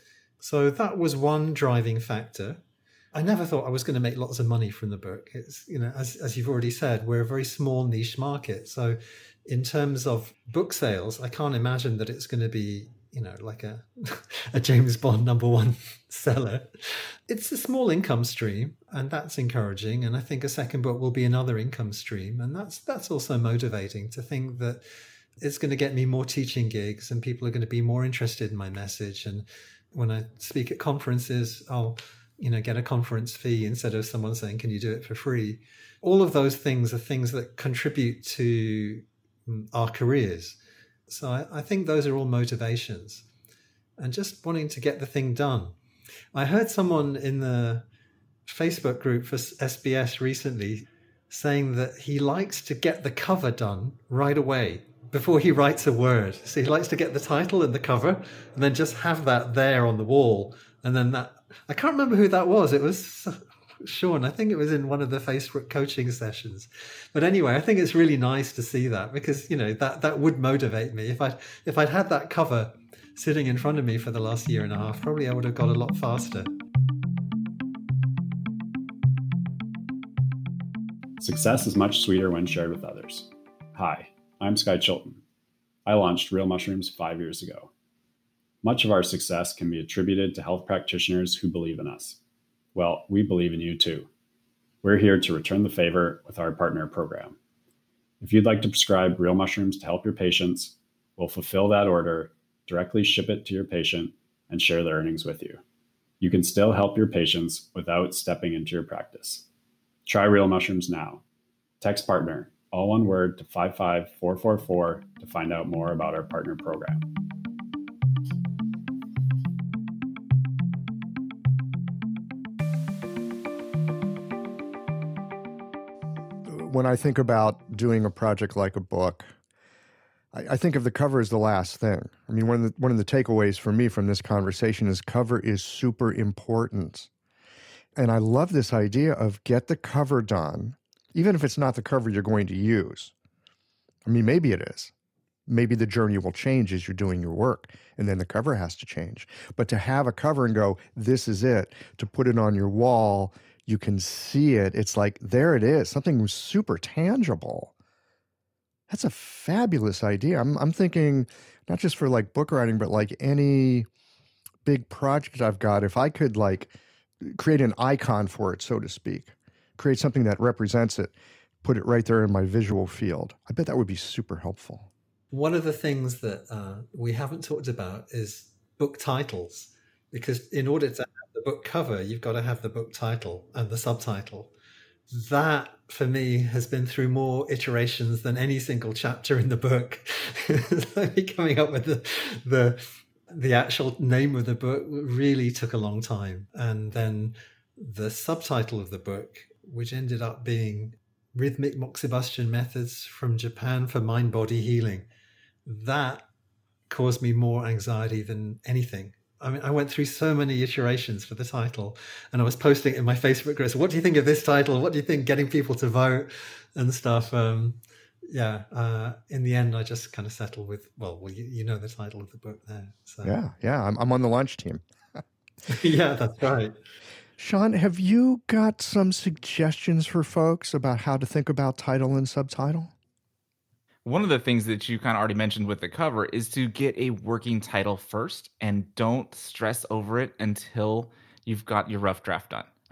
So that was one driving factor. I never thought I was going to make lots of money from the book. It's, you know, as, as you've already said, we're a very small niche market. So in terms of book sales, I can't imagine that it's going to be, you know, like a, a James Bond number one seller. It's a small income stream, and that's encouraging. And I think a second book will be another income stream. And that's, that's also motivating to think that it's going to get me more teaching gigs, and people are going to be more interested in my message. And when I speak at conferences, I'll, you know, get a conference fee instead of someone saying, can you do it for free? All of those things are things that contribute to our careers. So I, I think those are all motivations, and just wanting to get the thing done. I heard someone in the Facebook group for S B S recently saying that he likes to get the cover done right away before he writes a word. So he likes to get the title and the cover and then just have that there on the wall. And then that, I can't remember who that was. It was Sean. I think it was in one of the Facebook coaching sessions. But anyway, I think it's really nice to see that, because, you know, that, that would motivate me. If I if I'd had that cover sitting in front of me for the last year and a half, probably I would have got a lot faster. Success is much sweeter when shared with others. Hi, I'm Sky Chilton. I launched Real Mushrooms five years ago. Much of our success can be attributed to health practitioners who believe in us. Well, we believe in you too. We're here to return the favor with our partner program. If you'd like to prescribe Real Mushrooms to help your patients, we'll fulfill that order, directly ship it to your patient, and share the earnings with you. You can still help your patients without stepping into your practice. Try Real Mushrooms now. Text partner, all one word, to five five four four four to find out more about our partner program. When I think about doing a project like a book, I, I think of the cover as the last thing. I mean, one of the, one of the takeaways for me from this conversation is cover is super important. And I love this idea of get the cover done, even if it's not the cover you're going to use. I mean, maybe it is. Maybe the journey will change as you're doing your work, and then the cover has to change. But to have a cover and go, this is it, to put it on your wall, you can see it. It's like, there it is, something super tangible. That's a fabulous idea. I'm, I'm thinking not just for like book writing, but like any big project I've got, if I could like create an icon for it, so to speak, create something that represents it, put it right there in my visual field. I bet that would be super helpful. One of the things that uh, we haven't talked about is book titles, because in order to have the book cover, you've got to have the book title and the subtitle. That, for me, has been through more iterations than any single chapter in the book. Coming up with the, the the actual name of the book really took a long time. And then the subtitle of the book, which ended up being Rhythmic Moxibustion Methods from Japan for Mind-Body Healing, that caused me more anxiety than anything. I mean, I went through so many iterations for the title, and I was posting it in my Facebook groups. What do you think of this title? What do you think? Getting people to vote and stuff. Um, yeah. Uh, in the end, I just kind of settled with, well, well, you, you know the title of the book there. So. Yeah, yeah. I'm, I'm on the launch team. Yeah, that's right. Sean, have you got some suggestions for folks about how to think about title and subtitle? One of the things that you kind of already mentioned with the cover is to get a working title first, and don't stress over it until you've got your rough draft done.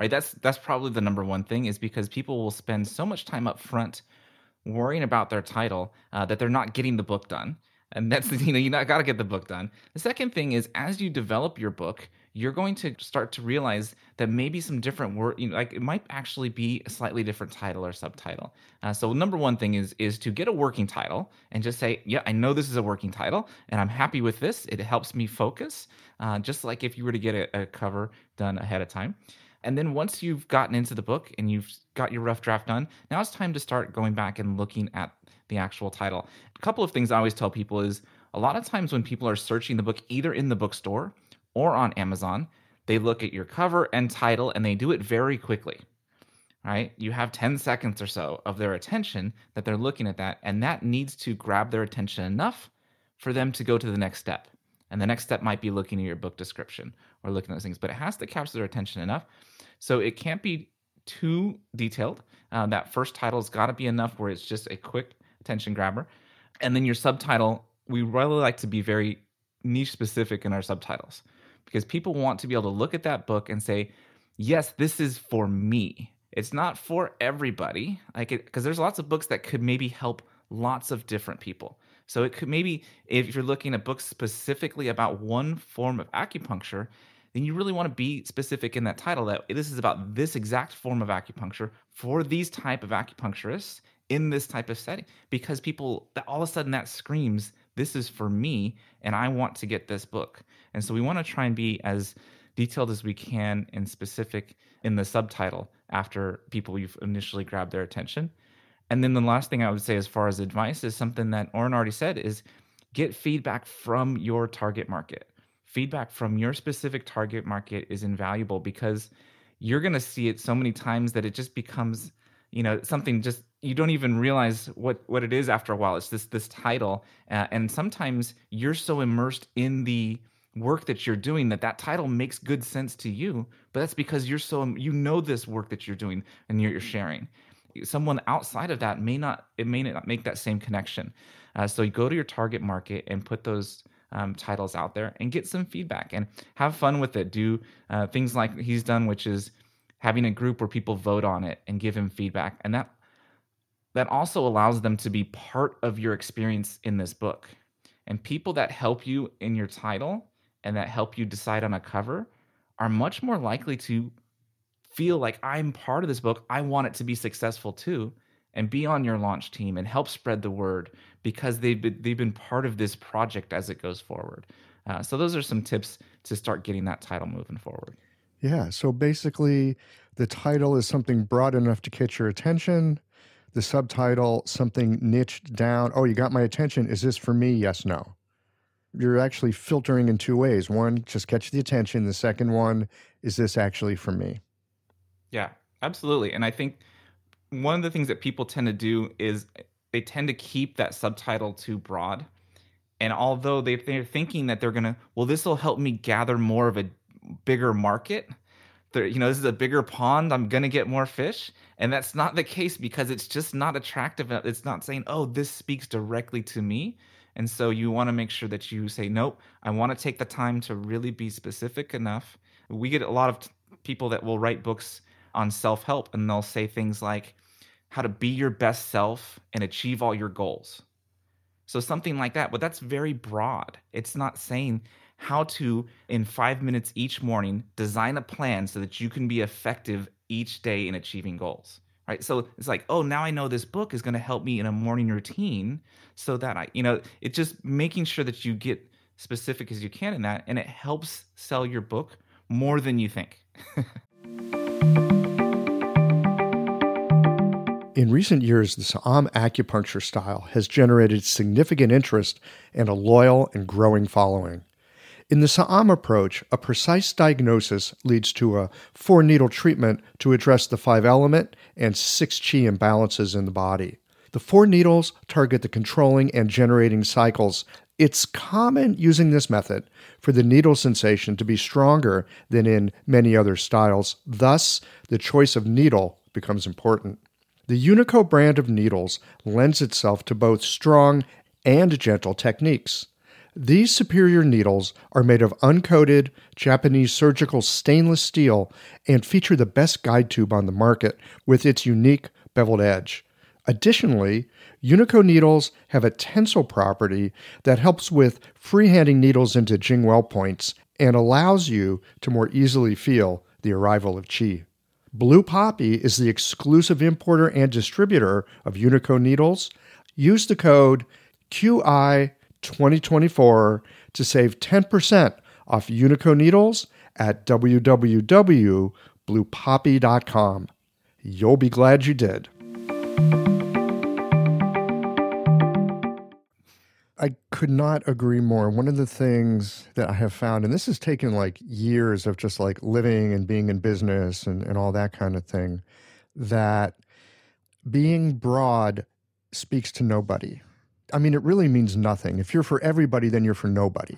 right? That's that's probably the number one thing, is because people will spend so much time up front worrying about their title uh, that they're not getting the book done. And that's, you know, you got to get the book done. The second thing is, as you develop your book, you're going to start to realize that maybe some different word, you know, like it might actually be a slightly different title or subtitle. Uh, so number one thing is is to get a working title and just say, yeah, I know this is a working title and I'm happy with this. It helps me focus, uh, just like if you were to get a, a cover done ahead of time. And then once you've gotten into the book and you've got your rough draft done, now it's time to start going back and looking at the actual title. A couple of things I always tell people is, a lot of times when people are searching the book either in the bookstore or on Amazon, they look at your cover and title and they do it very quickly, right? You have ten seconds or so of their attention that they're looking at that, and that needs to grab their attention enough for them to go to the next step. And the next step might be looking at your book description or looking at those things, but it has to capture their attention enough. So it can't be too detailed. Uh, that first title's got to be enough where it's just a quick attention grabber. And then your subtitle, we really like to be very niche specific in our subtitles, because people want to be able to look at that book and say, yes, this is for me. It's not for everybody, like, because there's lots of books that could maybe help lots of different people. So it could maybe, if you're looking at books specifically about one form of acupuncture, then you really want to be specific in that title that this is about this exact form of acupuncture for these type of acupuncturists in this type of setting, because people, all of a sudden that screams, this is for me and I want to get this book. And so we want to try and be as detailed as we can and specific in the subtitle after people you've initially grabbed their attention. And then the last thing I would say as far as advice is something that Oren already said, is get feedback from your target market. Feedback from your specific target market is invaluable, because you're going to see it so many times that it just becomes, you know, something just, you don't even realize what, what it is after a while. It's this, this title. Uh, and sometimes you're so immersed in the work that you're doing that that title makes good sense to you, but that's because you're so, you know, this work that you're doing and you're, you're sharing. Someone outside of that may not, it may not make that same connection. Uh, so you go to your target market and put those um, titles out there and get some feedback and have fun with it. Do uh, things like he's done, which is having a group where people vote on it and give him feedback. And that, that also allows them to be part of your experience in this book. And people that help you in your title and that help you decide on a cover are much more likely to feel like, I'm part of this book, I want it to be successful too, and be on your launch team and help spread the word, because they've been, they've been part of this project as it goes forward. Uh, so those are some tips to start getting that title moving forward. Yeah, so basically the title is something broad enough to catch your attention. The subtitle, something niched down. Oh, you got my attention. Is this for me? Yes, no. You're actually filtering in two ways. One, just catch the attention. The second one, is this actually for me? Yeah, absolutely. And I think one of the things that people tend to do is they tend to keep that subtitle too broad. And although they, they're thinking that they're going to, well, this will help me gather more of a bigger market. They're, you know, this is a bigger pond, I'm going to get more fish. And that's not the case, because it's just not attractive. It's not saying, oh, this speaks directly to me. And so you want to make sure that you say, nope, I want to take the time to really be specific enough. We get a lot of t- people that will write books on self-help, and they'll say things like how to be your best self and achieve all your goals. So something like that, but that's very broad. It's not saying how to, in five minutes each morning, design a plan so that you can be effective each day in achieving goals, right? So it's like, oh, now I know this book is going to help me in a morning routine, so that I, you know, it's just making sure that you get specific as you can in that, and it helps sell your book more than you think. In recent years, the Sa'am acupuncture style has generated significant interest and a loyal and growing following. In the Sa'am approach, a precise diagnosis leads to a four-needle treatment to address the five-element and six chi imbalances in the body. The four needles target the controlling and generating cycles. It's common using this method for the needle sensation to be stronger than in many other styles. Thus, the choice of needle becomes important. The Unico brand of needles lends itself to both strong and gentle techniques. These superior needles are made of uncoated Japanese surgical stainless steel and feature the best guide tube on the market with its unique beveled edge. Additionally, Unico needles have a tensile property that helps with freehanding needles into Jingwell points and allows you to more easily feel the arrival of qi. Blue Poppy is the exclusive importer and distributor of Unico needles. Use the code Q I twenty twenty-four to save ten percent off Unico needles at w w w dot blue poppy dot com. You'll be glad you did. I could not agree more. One of the things that I have found, and this has taken like years of just like living and being in business and, and all that kind of thing, that being broad speaks to nobody. I mean, it really means nothing. If you're for everybody, then you're for nobody.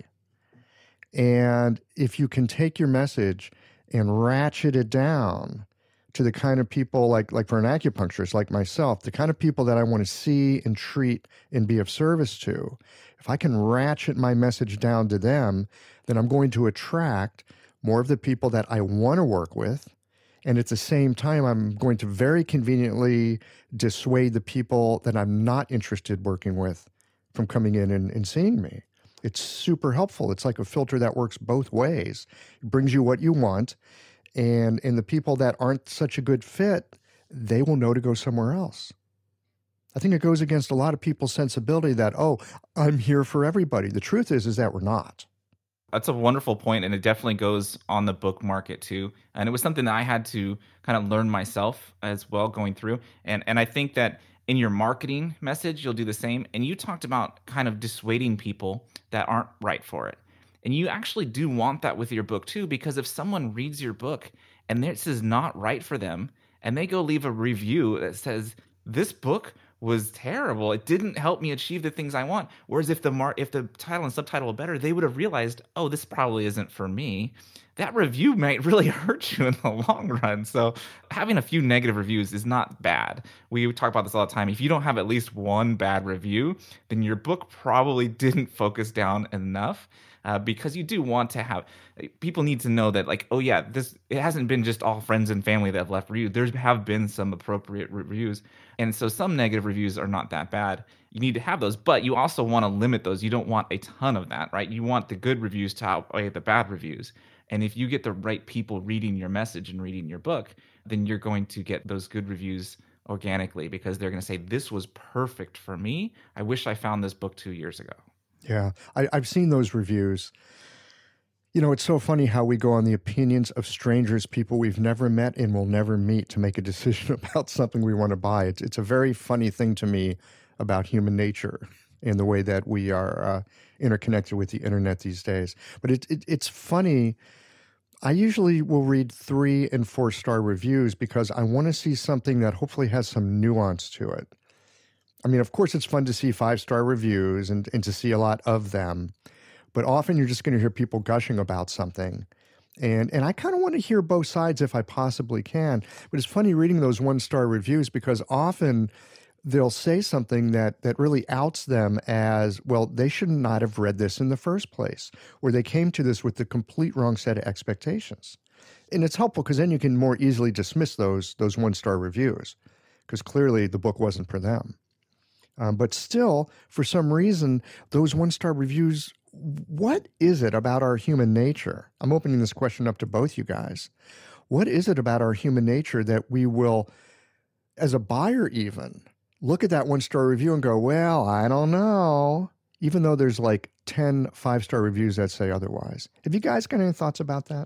And if you can take your message and ratchet it down to the kind of people like, like for an acupuncturist like myself, the kind of people that I want to see and treat and be of service to, if I can ratchet my message down to them, then I'm going to attract more of the people that I want to work with. And at the same time, I'm going to very conveniently dissuade the people that I'm not interested working with from coming in and, and seeing me. It's super helpful. It's like a filter that works both ways. It brings you what you want. And, and the people that aren't such a good fit, they will know to go somewhere else. I think it goes against a lot of people's sensibility that, oh, I'm here for everybody. The truth is, is that we're not. That's a wonderful point, and it definitely goes on the book market too. And it was something that I had to kind of learn myself as well going through. And and I think that in your marketing message, you'll do the same. And you talked about kind of dissuading people that aren't right for it. And you actually do want that with your book too, because if someone reads your book and this is not right for them, and they go leave a review that says, this book was terrible, it didn't help me achieve the things I want. Whereas if the mar- if the title and subtitle were better, they would have realized, oh, this probably isn't for me. That review might really hurt you in the long run. So having a few negative reviews is not bad. We talk about this all the time. If you don't have at least one bad review, then your book probably didn't focus down enough. Uh, because you do want to have, people need to know that, like, oh yeah, this, it hasn't been just all friends and family that have left reviews. There have been some appropriate reviews. And so some negative reviews are not that bad. You need to have those, but you also want to limit those. You don't want a ton of that, right? You want the good reviews to outweigh the bad reviews. And if you get the right people reading your message and reading your book, then you're going to get those good reviews organically, because they're going to say, this was perfect for me. I wish I found this book two years ago. Yeah, I, I've seen those reviews. You know, it's so funny how we go on the opinions of strangers, people we've never met and will never meet, to make a decision about something we want to buy. It's, it's a very funny thing to me about human nature and the way that we are uh, interconnected with the internet these days. But it, it, it's funny. I usually will read three and four star reviews because I want to see something that hopefully has some nuance to it. I mean, of course, it's fun to see five-star reviews and, and to see a lot of them, but often you're just going to hear people gushing about something. And and I kind of want to hear both sides if I possibly can. But it's funny reading those one-star reviews, because often they'll say something that, that really outs them as, well, they should not have read this in the first place, or they came to this with the complete wrong set of expectations. And it's helpful because then you can more easily dismiss those, those one-star reviews, because clearly the book wasn't for them. Um, but still, for some reason, those one-star reviews, what is it about our human nature? I'm opening this question up to both you guys. What is it about our human nature that we will, as a buyer even, look at that one-star review and go, well, I don't know, even though there's like ten five-star reviews that say otherwise. Have you guys got any thoughts about that?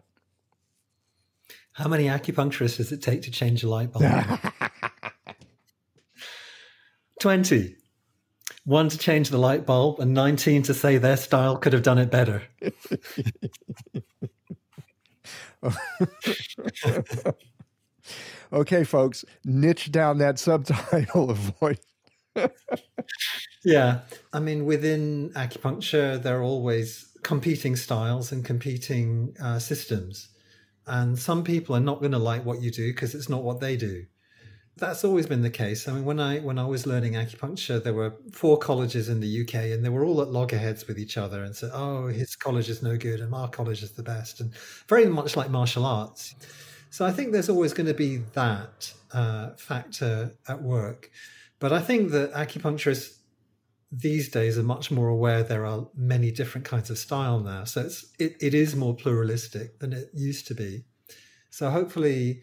How many acupuncturists does it take to change a light bulb? twenty. One to change the light bulb and nineteen to say their style could have done it better. Okay, folks, niche down that subtitle. Avoid. Yeah. I mean, within acupuncture, there are always competing styles and competing uh, systems. And some people are not going to like what you do because it's not what they do. That's always been the case. I mean, when I when I was learning acupuncture, there were four colleges in the U K, and they were all at loggerheads with each other, and said, "Oh, his college is no good, and our college is the best," and very much like martial arts. So I think there's always going to be that uh, factor at work. But I think that acupuncturists these days are much more aware there are many different kinds of style now. So it's, it, it is more pluralistic than it used to be. So hopefully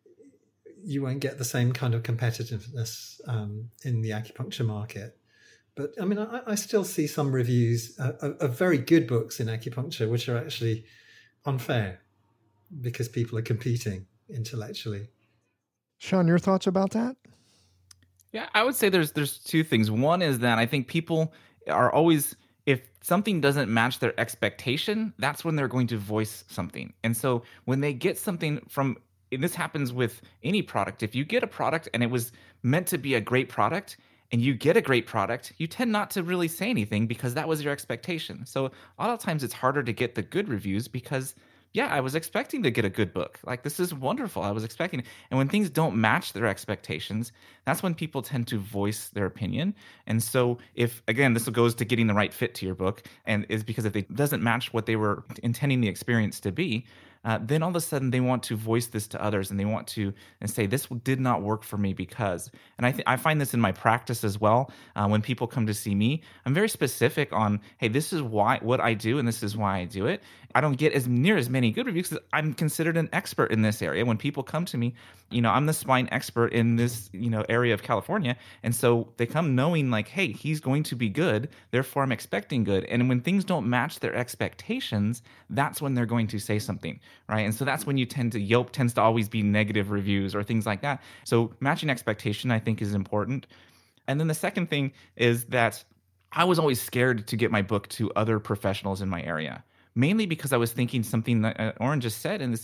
you won't get the same kind of competitiveness um, in the acupuncture market. But I mean, I, I still see some reviews uh, of, of very good books in acupuncture, which are actually unfair because people are competing intellectually. Sean, your thoughts about that? Yeah, I would say there's there's two things. One is that I think people are always, if something doesn't match their expectation, that's when they're going to voice something. And so when they get something from, and this happens with any product, if you get a product and it was meant to be a great product and you get a great product, you tend not to really say anything because that was your expectation. So a lot of times it's harder to get the good reviews because, yeah, I was expecting to get a good book. Like, this is wonderful. I was expecting it. And when things don't match their expectations, that's when people tend to voice their opinion. And so if, again, this goes to getting the right fit to your book, and is because if it doesn't match what they were intending the experience to be, uh, then all of a sudden they want to voice this to others, and they want to and say, this did not work for me because. And I th- I find this in my practice as well. Uh, when people come to see me, I'm very specific on, hey, this is why what I do, and this is why I do it. I don't get as near as many good reviews because I'm considered an expert in this area. When people come to me, you know, I'm the spine expert in this, you know, area of California. And so they come knowing like, hey, he's going to be good. Therefore, I'm expecting good. And when things don't match their expectations, that's when they're going to say something, right? And so that's when you tend to, Yelp tends to always be negative reviews or things like that. So matching expectation, I think, is important. And then the second thing is that I was always scared to get my book to other professionals in my area. Mainly because I was thinking something that Oren just said, and this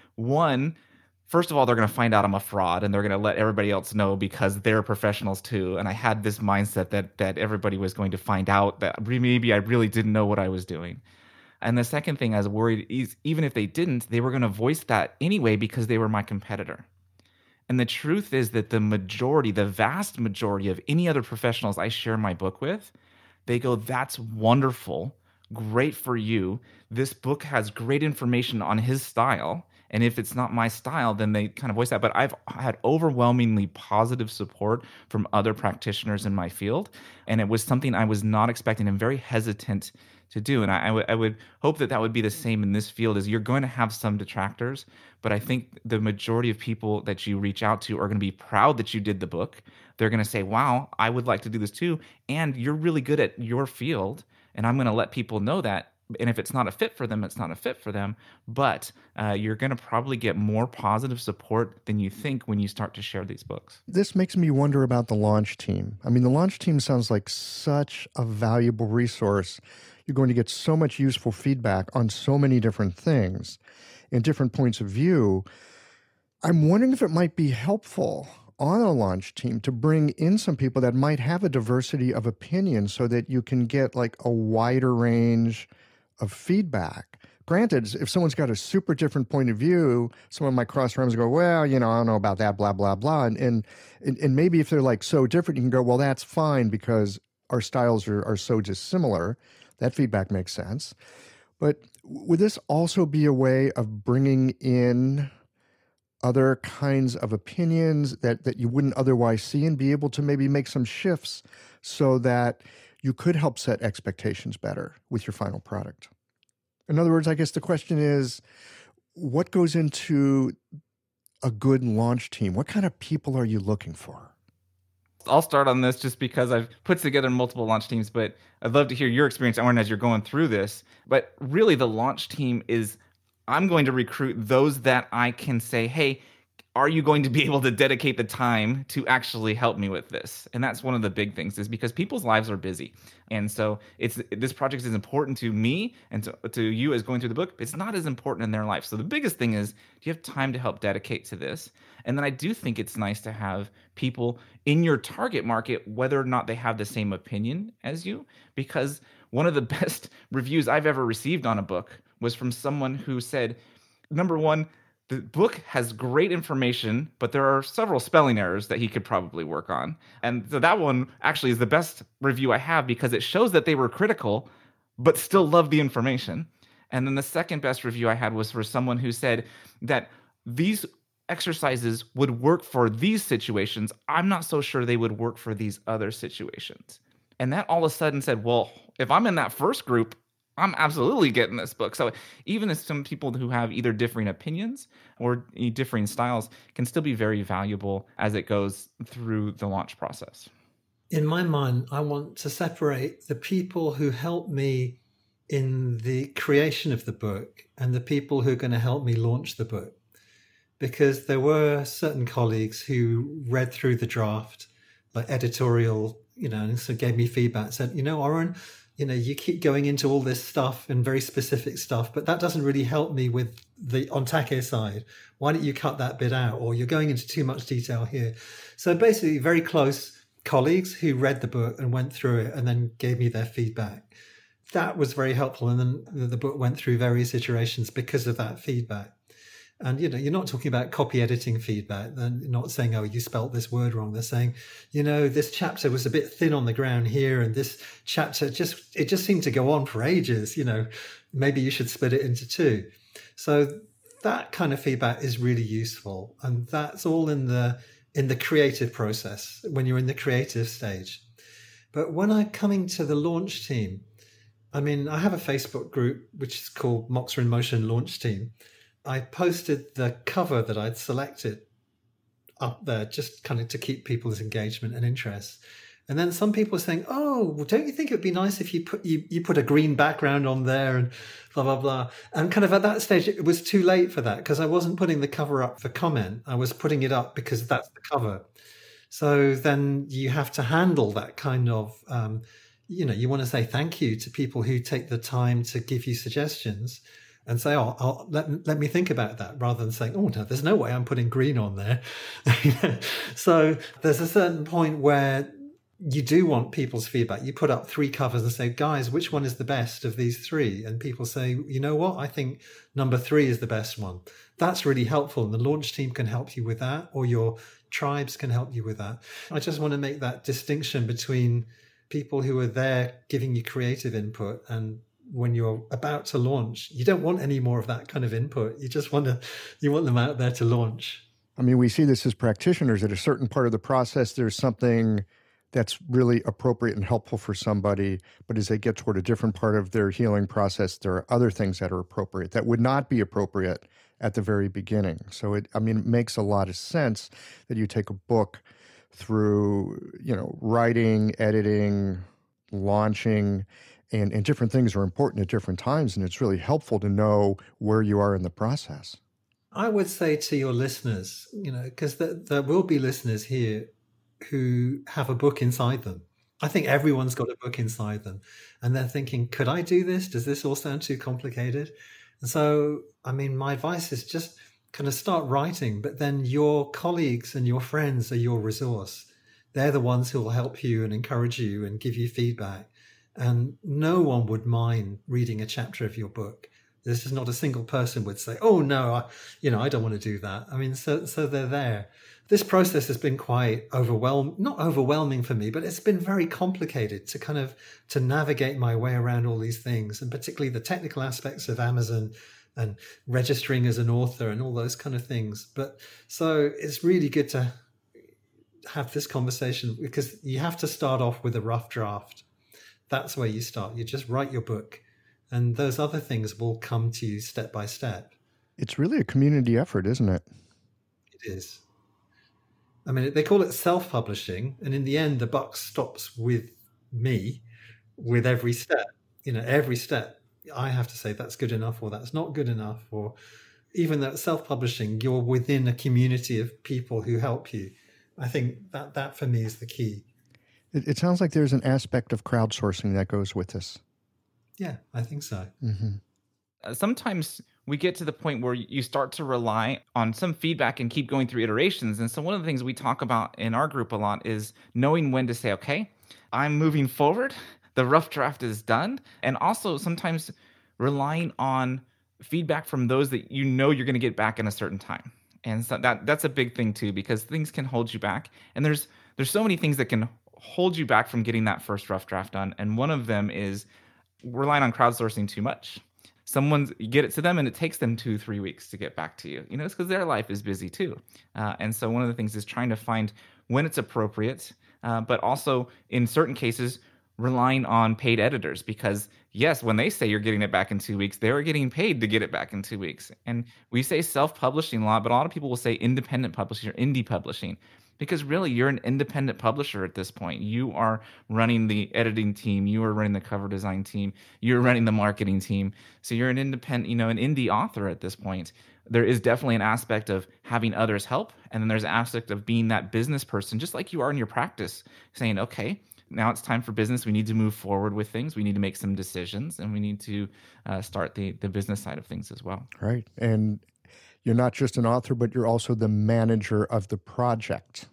one, first of all, they're going to find out I'm a fraud, and they're going to let everybody else know because they're professionals too. And I had this mindset that that everybody was going to find out that maybe I really didn't know what I was doing. And the second thing I was worried is even if they didn't, they were going to voice that anyway because they were my competitor. And the truth is that the majority, the vast majority of any other professionals I share my book with, they go, that's wonderful. Great for you. This book has great information on his style. And if it's not my style, then they kind of voice that. But I've had overwhelmingly positive support from other practitioners in my field. And it was something I was not expecting and very hesitant to do. And I, I, w- I would hope that that would be the same in this field, is you're going to have some detractors. But I think the majority of people that you reach out to are going to be proud that you did the book. They're going to say, wow, I would like to do this too. And you're really good at your field. And I'm going to let people know that. And if it's not a fit for them, it's not a fit for them. But uh, you're going to probably get more positive support than you think when you start to share these books. This makes me wonder about the launch team. I mean, the launch team sounds like such a valuable resource. You're going to get so much useful feedback on so many different things and different points of view. I'm wondering if it might be helpful on a launch team to bring in some people that might have a diversity of opinion so that you can get like a wider range of feedback. Granted, if someone's got a super different point of view, someone might cross their arms and go, well, you know, I don't know about that, blah, blah, blah. And, and, and maybe if they're like so different, you can go, well, that's fine because our styles are, are so dissimilar. That feedback makes sense. But would this also be a way of bringing in other kinds of opinions that, that you wouldn't otherwise see and be able to maybe make some shifts so that you could help set expectations better with your final product? In other words, I guess the question is, what goes into a good launch team? What kind of people are you looking for? I'll start on this just because I've put together multiple launch teams, but I'd love to hear your experience, Oren, as you're going through this. But really, the launch team is, I'm going to recruit those that I can say, hey, are you going to be able to dedicate the time to actually help me with this? And that's one of the big things, is because people's lives are busy. And so it's this project is important to me and to, to you as going through the book. It's not as important in their life. So the biggest thing is, do you have time to help dedicate to this? And then I do think it's nice to have people in your target market, whether or not they have the same opinion as you, because one of the best reviews I've ever received on a book was from someone who said, number one, the book has great information, but there are several spelling errors that he could probably work on. And so that one actually is the best review I have because it shows that they were critical, but still love the information. And then the second best review I had was for someone who said that these exercises would work for these situations. I'm not so sure they would work for these other situations. And that all of a sudden said, well, if I'm in that first group, I'm absolutely getting this book. So even as some people who have either differing opinions or differing styles can still be very valuable as it goes through the launch process. In my mind, I want to separate the people who help me in the creation of the book and the people who are going to help me launch the book. Because there were certain colleagues who read through the draft, like editorial, you know, and so gave me feedback, said, you know, Oren, you know, you keep going into all this stuff and very specific stuff, but that doesn't really help me with the Ontake side. Why don't you cut that bit out? Or you're going into too much detail here. So basically very close colleagues who read the book and went through it and then gave me their feedback. That was very helpful. And then the book went through various iterations because of that feedback. And, you know, you're not talking about copy editing feedback. They're not saying, oh, you spelt this word wrong. They're saying, you know, this chapter was a bit thin on the ground here. And this chapter just, it just seemed to go on for ages. You know, maybe you should split it into two. So that kind of feedback is really useful. And that's all in the, in the creative process when you're in the creative stage. But when I'm coming to the launch team, I mean, I have a Facebook group, which is called Moxa in Motion Launch Team. I posted the cover that I'd selected up there just kind of to keep people's engagement and interest. And then some people were saying, oh, well, don't you think it would be nice if you put you, you put a green background on there and blah, blah, blah. And kind of at that stage, it was too late for that because I wasn't putting the cover up for comment. I was putting it up because that's the cover. So then you have to handle that kind of, um, you know, you want to say thank you to people who take the time to give you suggestions. And say, oh, I'll, let, let me think about that rather than saying, oh, no, there's no way I'm putting green on there. So there's a certain point where you do want people's feedback. You put up three covers and say, guys, which one is the best of these three? And people say, you know what? I think number three is the best one. That's really helpful. And the launch team can help you with that, or your tribes can help you with that. I just want to make that distinction between people who are there giving you creative input and when you're about to launch, you don't want any more of that kind of input. You just want to, you want them out there to launch. I mean, we see this as practitioners at a certain part of the process. There's something that's really appropriate and helpful for somebody, but as they get toward a different part of their healing process, there are other things that are appropriate that would not be appropriate at the very beginning. So it, I mean, it makes a lot of sense that you take a book through, you know, writing, editing, launching, And, and different things are important at different times, and it's really helpful to know where you are in the process. I would say to your listeners, you know, because there, there will be listeners here who have a book inside them. I think everyone's got a book inside them, and they're thinking, could I do this? Does this all sound too complicated? And so, I mean, my advice is just kind of start writing, but then your colleagues and your friends are your resource. They're the ones who will help you and encourage you and give you feedback. And no one would mind reading a chapter of your book. This is not a single person would say, oh, no, I, you know, I don't want to do that. I mean, so so they're there. This process has been quite overwhelming, not overwhelming for me, but it's been very complicated to kind of to navigate my way around all these things, and particularly the technical aspects of Amazon and registering as an author and all those kind of things. But so it's really good to have this conversation because you have to start off with a rough draft. That's where you start. You just write your book, and those other things will come to you step by step. It's really a community effort, isn't it? It is. I mean, they call it self-publishing, and in the end, the buck stops with me with every step. You know, every step, I have to say that's good enough or that's not good enough, or even though it's self-publishing, you're within a community of people who help you. I think that that for me is the key. It, it sounds like there's an aspect of crowdsourcing that goes with this. Yeah, I think so. Mm-hmm. Uh, sometimes we get to the point where you start to rely on some feedback and keep going through iterations. And so one of the things we talk about in our group a lot is knowing when to say, okay, I'm moving forward. The rough draft is done. And also sometimes relying on feedback from those that you know you're going to get back in a certain time. And so that that's a big thing too, because things can hold you back. And there's there's so many things that can hold you back from getting that first rough draft done. And one of them is relying on crowdsourcing too much. Someone's you get it to them and it takes them two, three weeks to get back to you. You know, it's because their life is busy too. Uh, and so one of the things is trying to find when it's appropriate, uh, but also in certain cases, relying on paid editors, because yes, when they say you're getting it back in two weeks, they're getting paid to get it back in two weeks. And we say self-publishing a lot, but a lot of people will say independent publishing or indie publishing, because really you're an independent publisher at this point. You are running the editing team, you are running the cover design team, you're running the marketing team. So you're an independent, you know, an indie author at this point. There is definitely an aspect of having others help. And then there's an aspect of being that business person, just like you are in your practice, saying, okay, now it's time for business. We need to move forward with things. We need to make some decisions, and we need to uh, start the, the business side of things as well. Right. And you're not just an author, but you're also the manager of the project.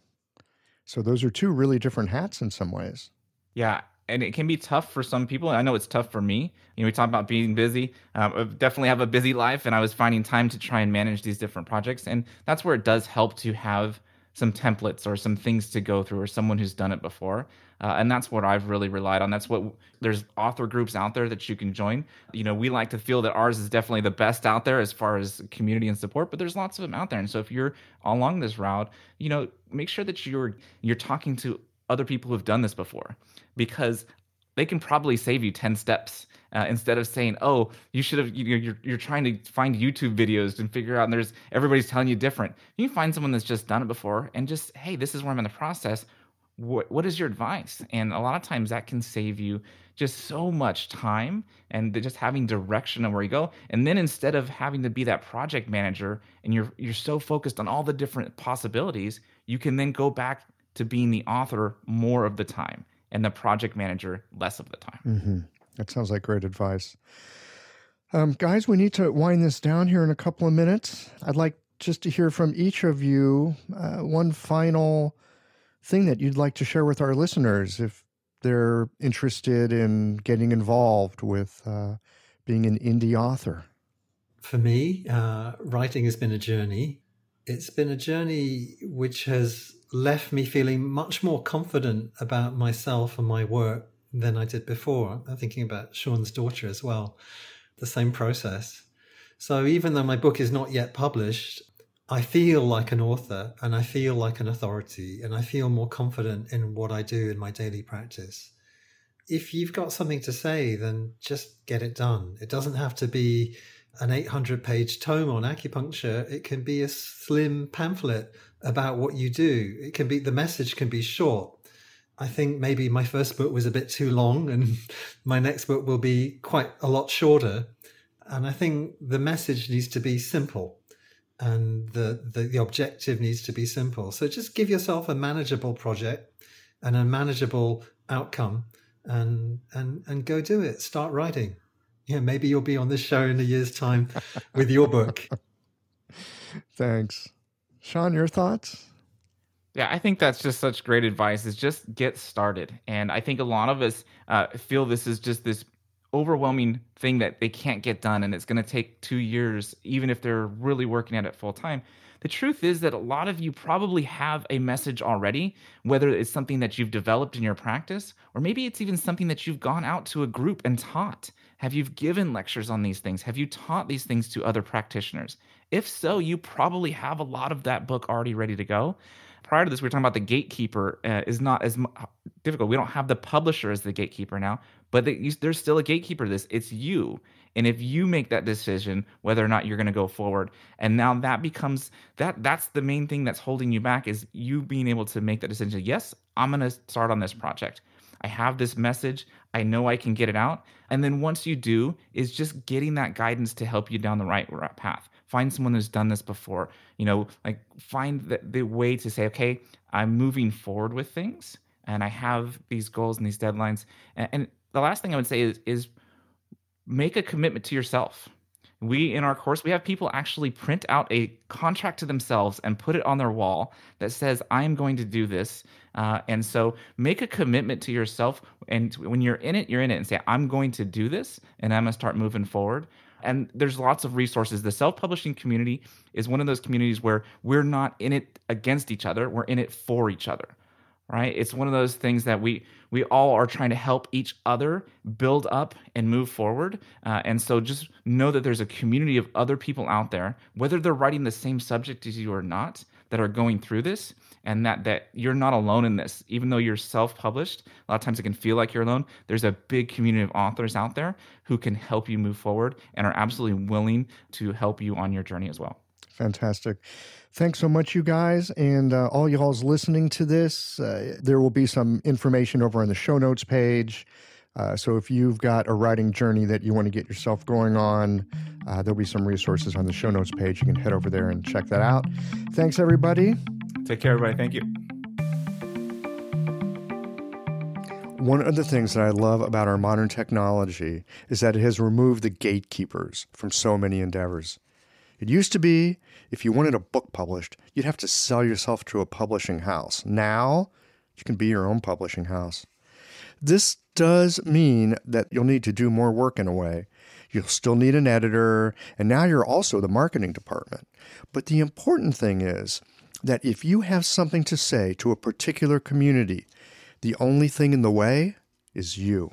So those are two really different hats in some ways. Yeah. And it can be tough for some people. I know it's tough for me. You know, we talk about being busy. Um, I definitely have a busy life, and I was finding time to try and manage these different projects. And that's where it does help to have some templates or some things to go through, or someone who's done it before. Uh, and that's what I've really relied on. That's what there's author groups out there that you can join. You know, we like to feel that ours is definitely the best out there as far as community and support, but there's lots of them out there. And so if you're along this route, you know, make sure that you're you're talking to other people who've done this before, because they can probably save you ten steps uh, instead of saying, oh, you should have, you know, you're, you're trying to find YouTube videos and figure out, and there's, everybody's telling you different. You can find someone that's just done it before and just, hey, this is where I'm in the process. What, what is your advice? And a lot of times that can save you just so much time and just having direction of where you go. And then instead of having to be that project manager and you're, you're so focused on all the different possibilities, you can then go back to being the author more of the time and the project manager less of the time. Mm-hmm. That sounds like great advice. Um, guys, we need to wind this down here in a couple of minutes. I'd like just to hear from each of you uh, one final thing that you'd like to share with our listeners if they're interested in getting involved with uh, being an indie author. For me, uh, writing has been a journey. It's been a journey which has left me feeling much more confident about myself and my work than I did before. I'm thinking about Sean's daughter as well, the same process. So even though my book is not yet published, I feel like an author and I feel like an authority, and I feel more confident in what I do in my daily practice. If you've got something to say, then just get it done. It doesn't have to be an eight hundred page tome on acupuncture. It can be a slim pamphlet about what you do. It can be, the message can be short. I think maybe my first book was a bit too long, and my next book will be quite a lot shorter. And I think the message needs to be simple, and the, the, the objective needs to be simple. So just give yourself a manageable project and a manageable outcome, and and and go do it. Start writing. Yeah, maybe you'll be on this show in a year's time with your book. Thanks. Sean, your thoughts? Yeah, I think that's just such great advice, is just get started. And I think a lot of us uh, feel this is just this overwhelming thing that they can't get done, and it's going to take two years, even if they're really working at it full time. The truth is that a lot of you probably have a message already, whether it's something that you've developed in your practice, or maybe it's even something that you've gone out to a group and taught. Have you given lectures on these things? Have you taught these things to other practitioners? If so, you probably have a lot of that book already ready to go. Prior to this, we were talking about the gatekeeper uh, is not as difficult. We don't have the publisher as the gatekeeper now, but they, there's still a gatekeeper to this. It's you. And if you make that decision, whether or not you're going to go forward, and now that becomes, that that's the main thing that's holding you back, is you being able to make that decision. Yes, I'm going to start on this project. I have this message. I know I can get it out. And then once you do, is just getting that guidance to help you down the right path. Find someone who's done this before. You know, like find the, the way to say, okay, I'm moving forward with things, and I have these goals and these deadlines. And, and the last thing I would say is, is make a commitment to yourself. We, in our course, we have people actually print out a contract to themselves and put it on their wall that says, I'm going to do this. Uh, and so make a commitment to yourself. And when you're in it, you're in it, and say, I'm going to do this, and I'm going to start moving forward. And there's lots of resources. The self-publishing community is one of those communities where we're not in it against each other. We're in it for each other, right? It's one of those things that we we all are trying to help each other build up and move forward. Uh, and so just know that there's a community of other people out there, whether they're writing the same subject as you or not, that are going through this, and that that you're not alone in this. Even though you're self-published, a lot of times it can feel like you're alone. There's a big community of authors out there who can help you move forward and are absolutely willing to help you on your journey as well. Fantastic. Thanks so much, you guys. And uh, all y'all's listening to this, uh, there will be some information over on the show notes page. Uh, so if you've got a writing journey that you want to get yourself going on, uh, there'll be some resources on the show notes page. You can head over there and check that out. Thanks, everybody. Take care, everybody. Thank you. One of the things that I love about our modern technology is that it has removed the gatekeepers from so many endeavors. It used to be, if you wanted a book published, you'd have to sell yourself to a publishing house. Now, you can be your own publishing house. This does mean that you'll need to do more work in a way. You'll still need an editor, and now you're also the marketing department. But the important thing is that if you have something to say to a particular community, the only thing in the way is you.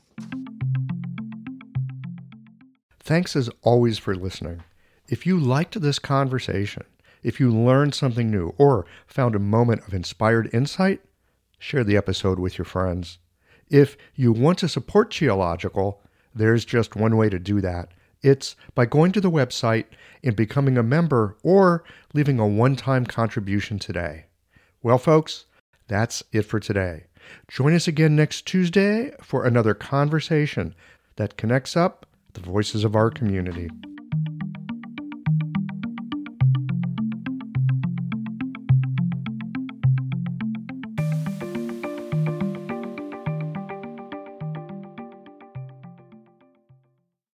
Thanks as always for listening. If you liked this conversation, if you learned something new or found a moment of inspired insight, share the episode with your friends. If you want to support Qiological, there's just one way to do that. It's by going to the website and becoming a member or leaving a one-time contribution today. Well, folks, that's it for today. Join us again next Tuesday for another conversation that connects up the voices of our community.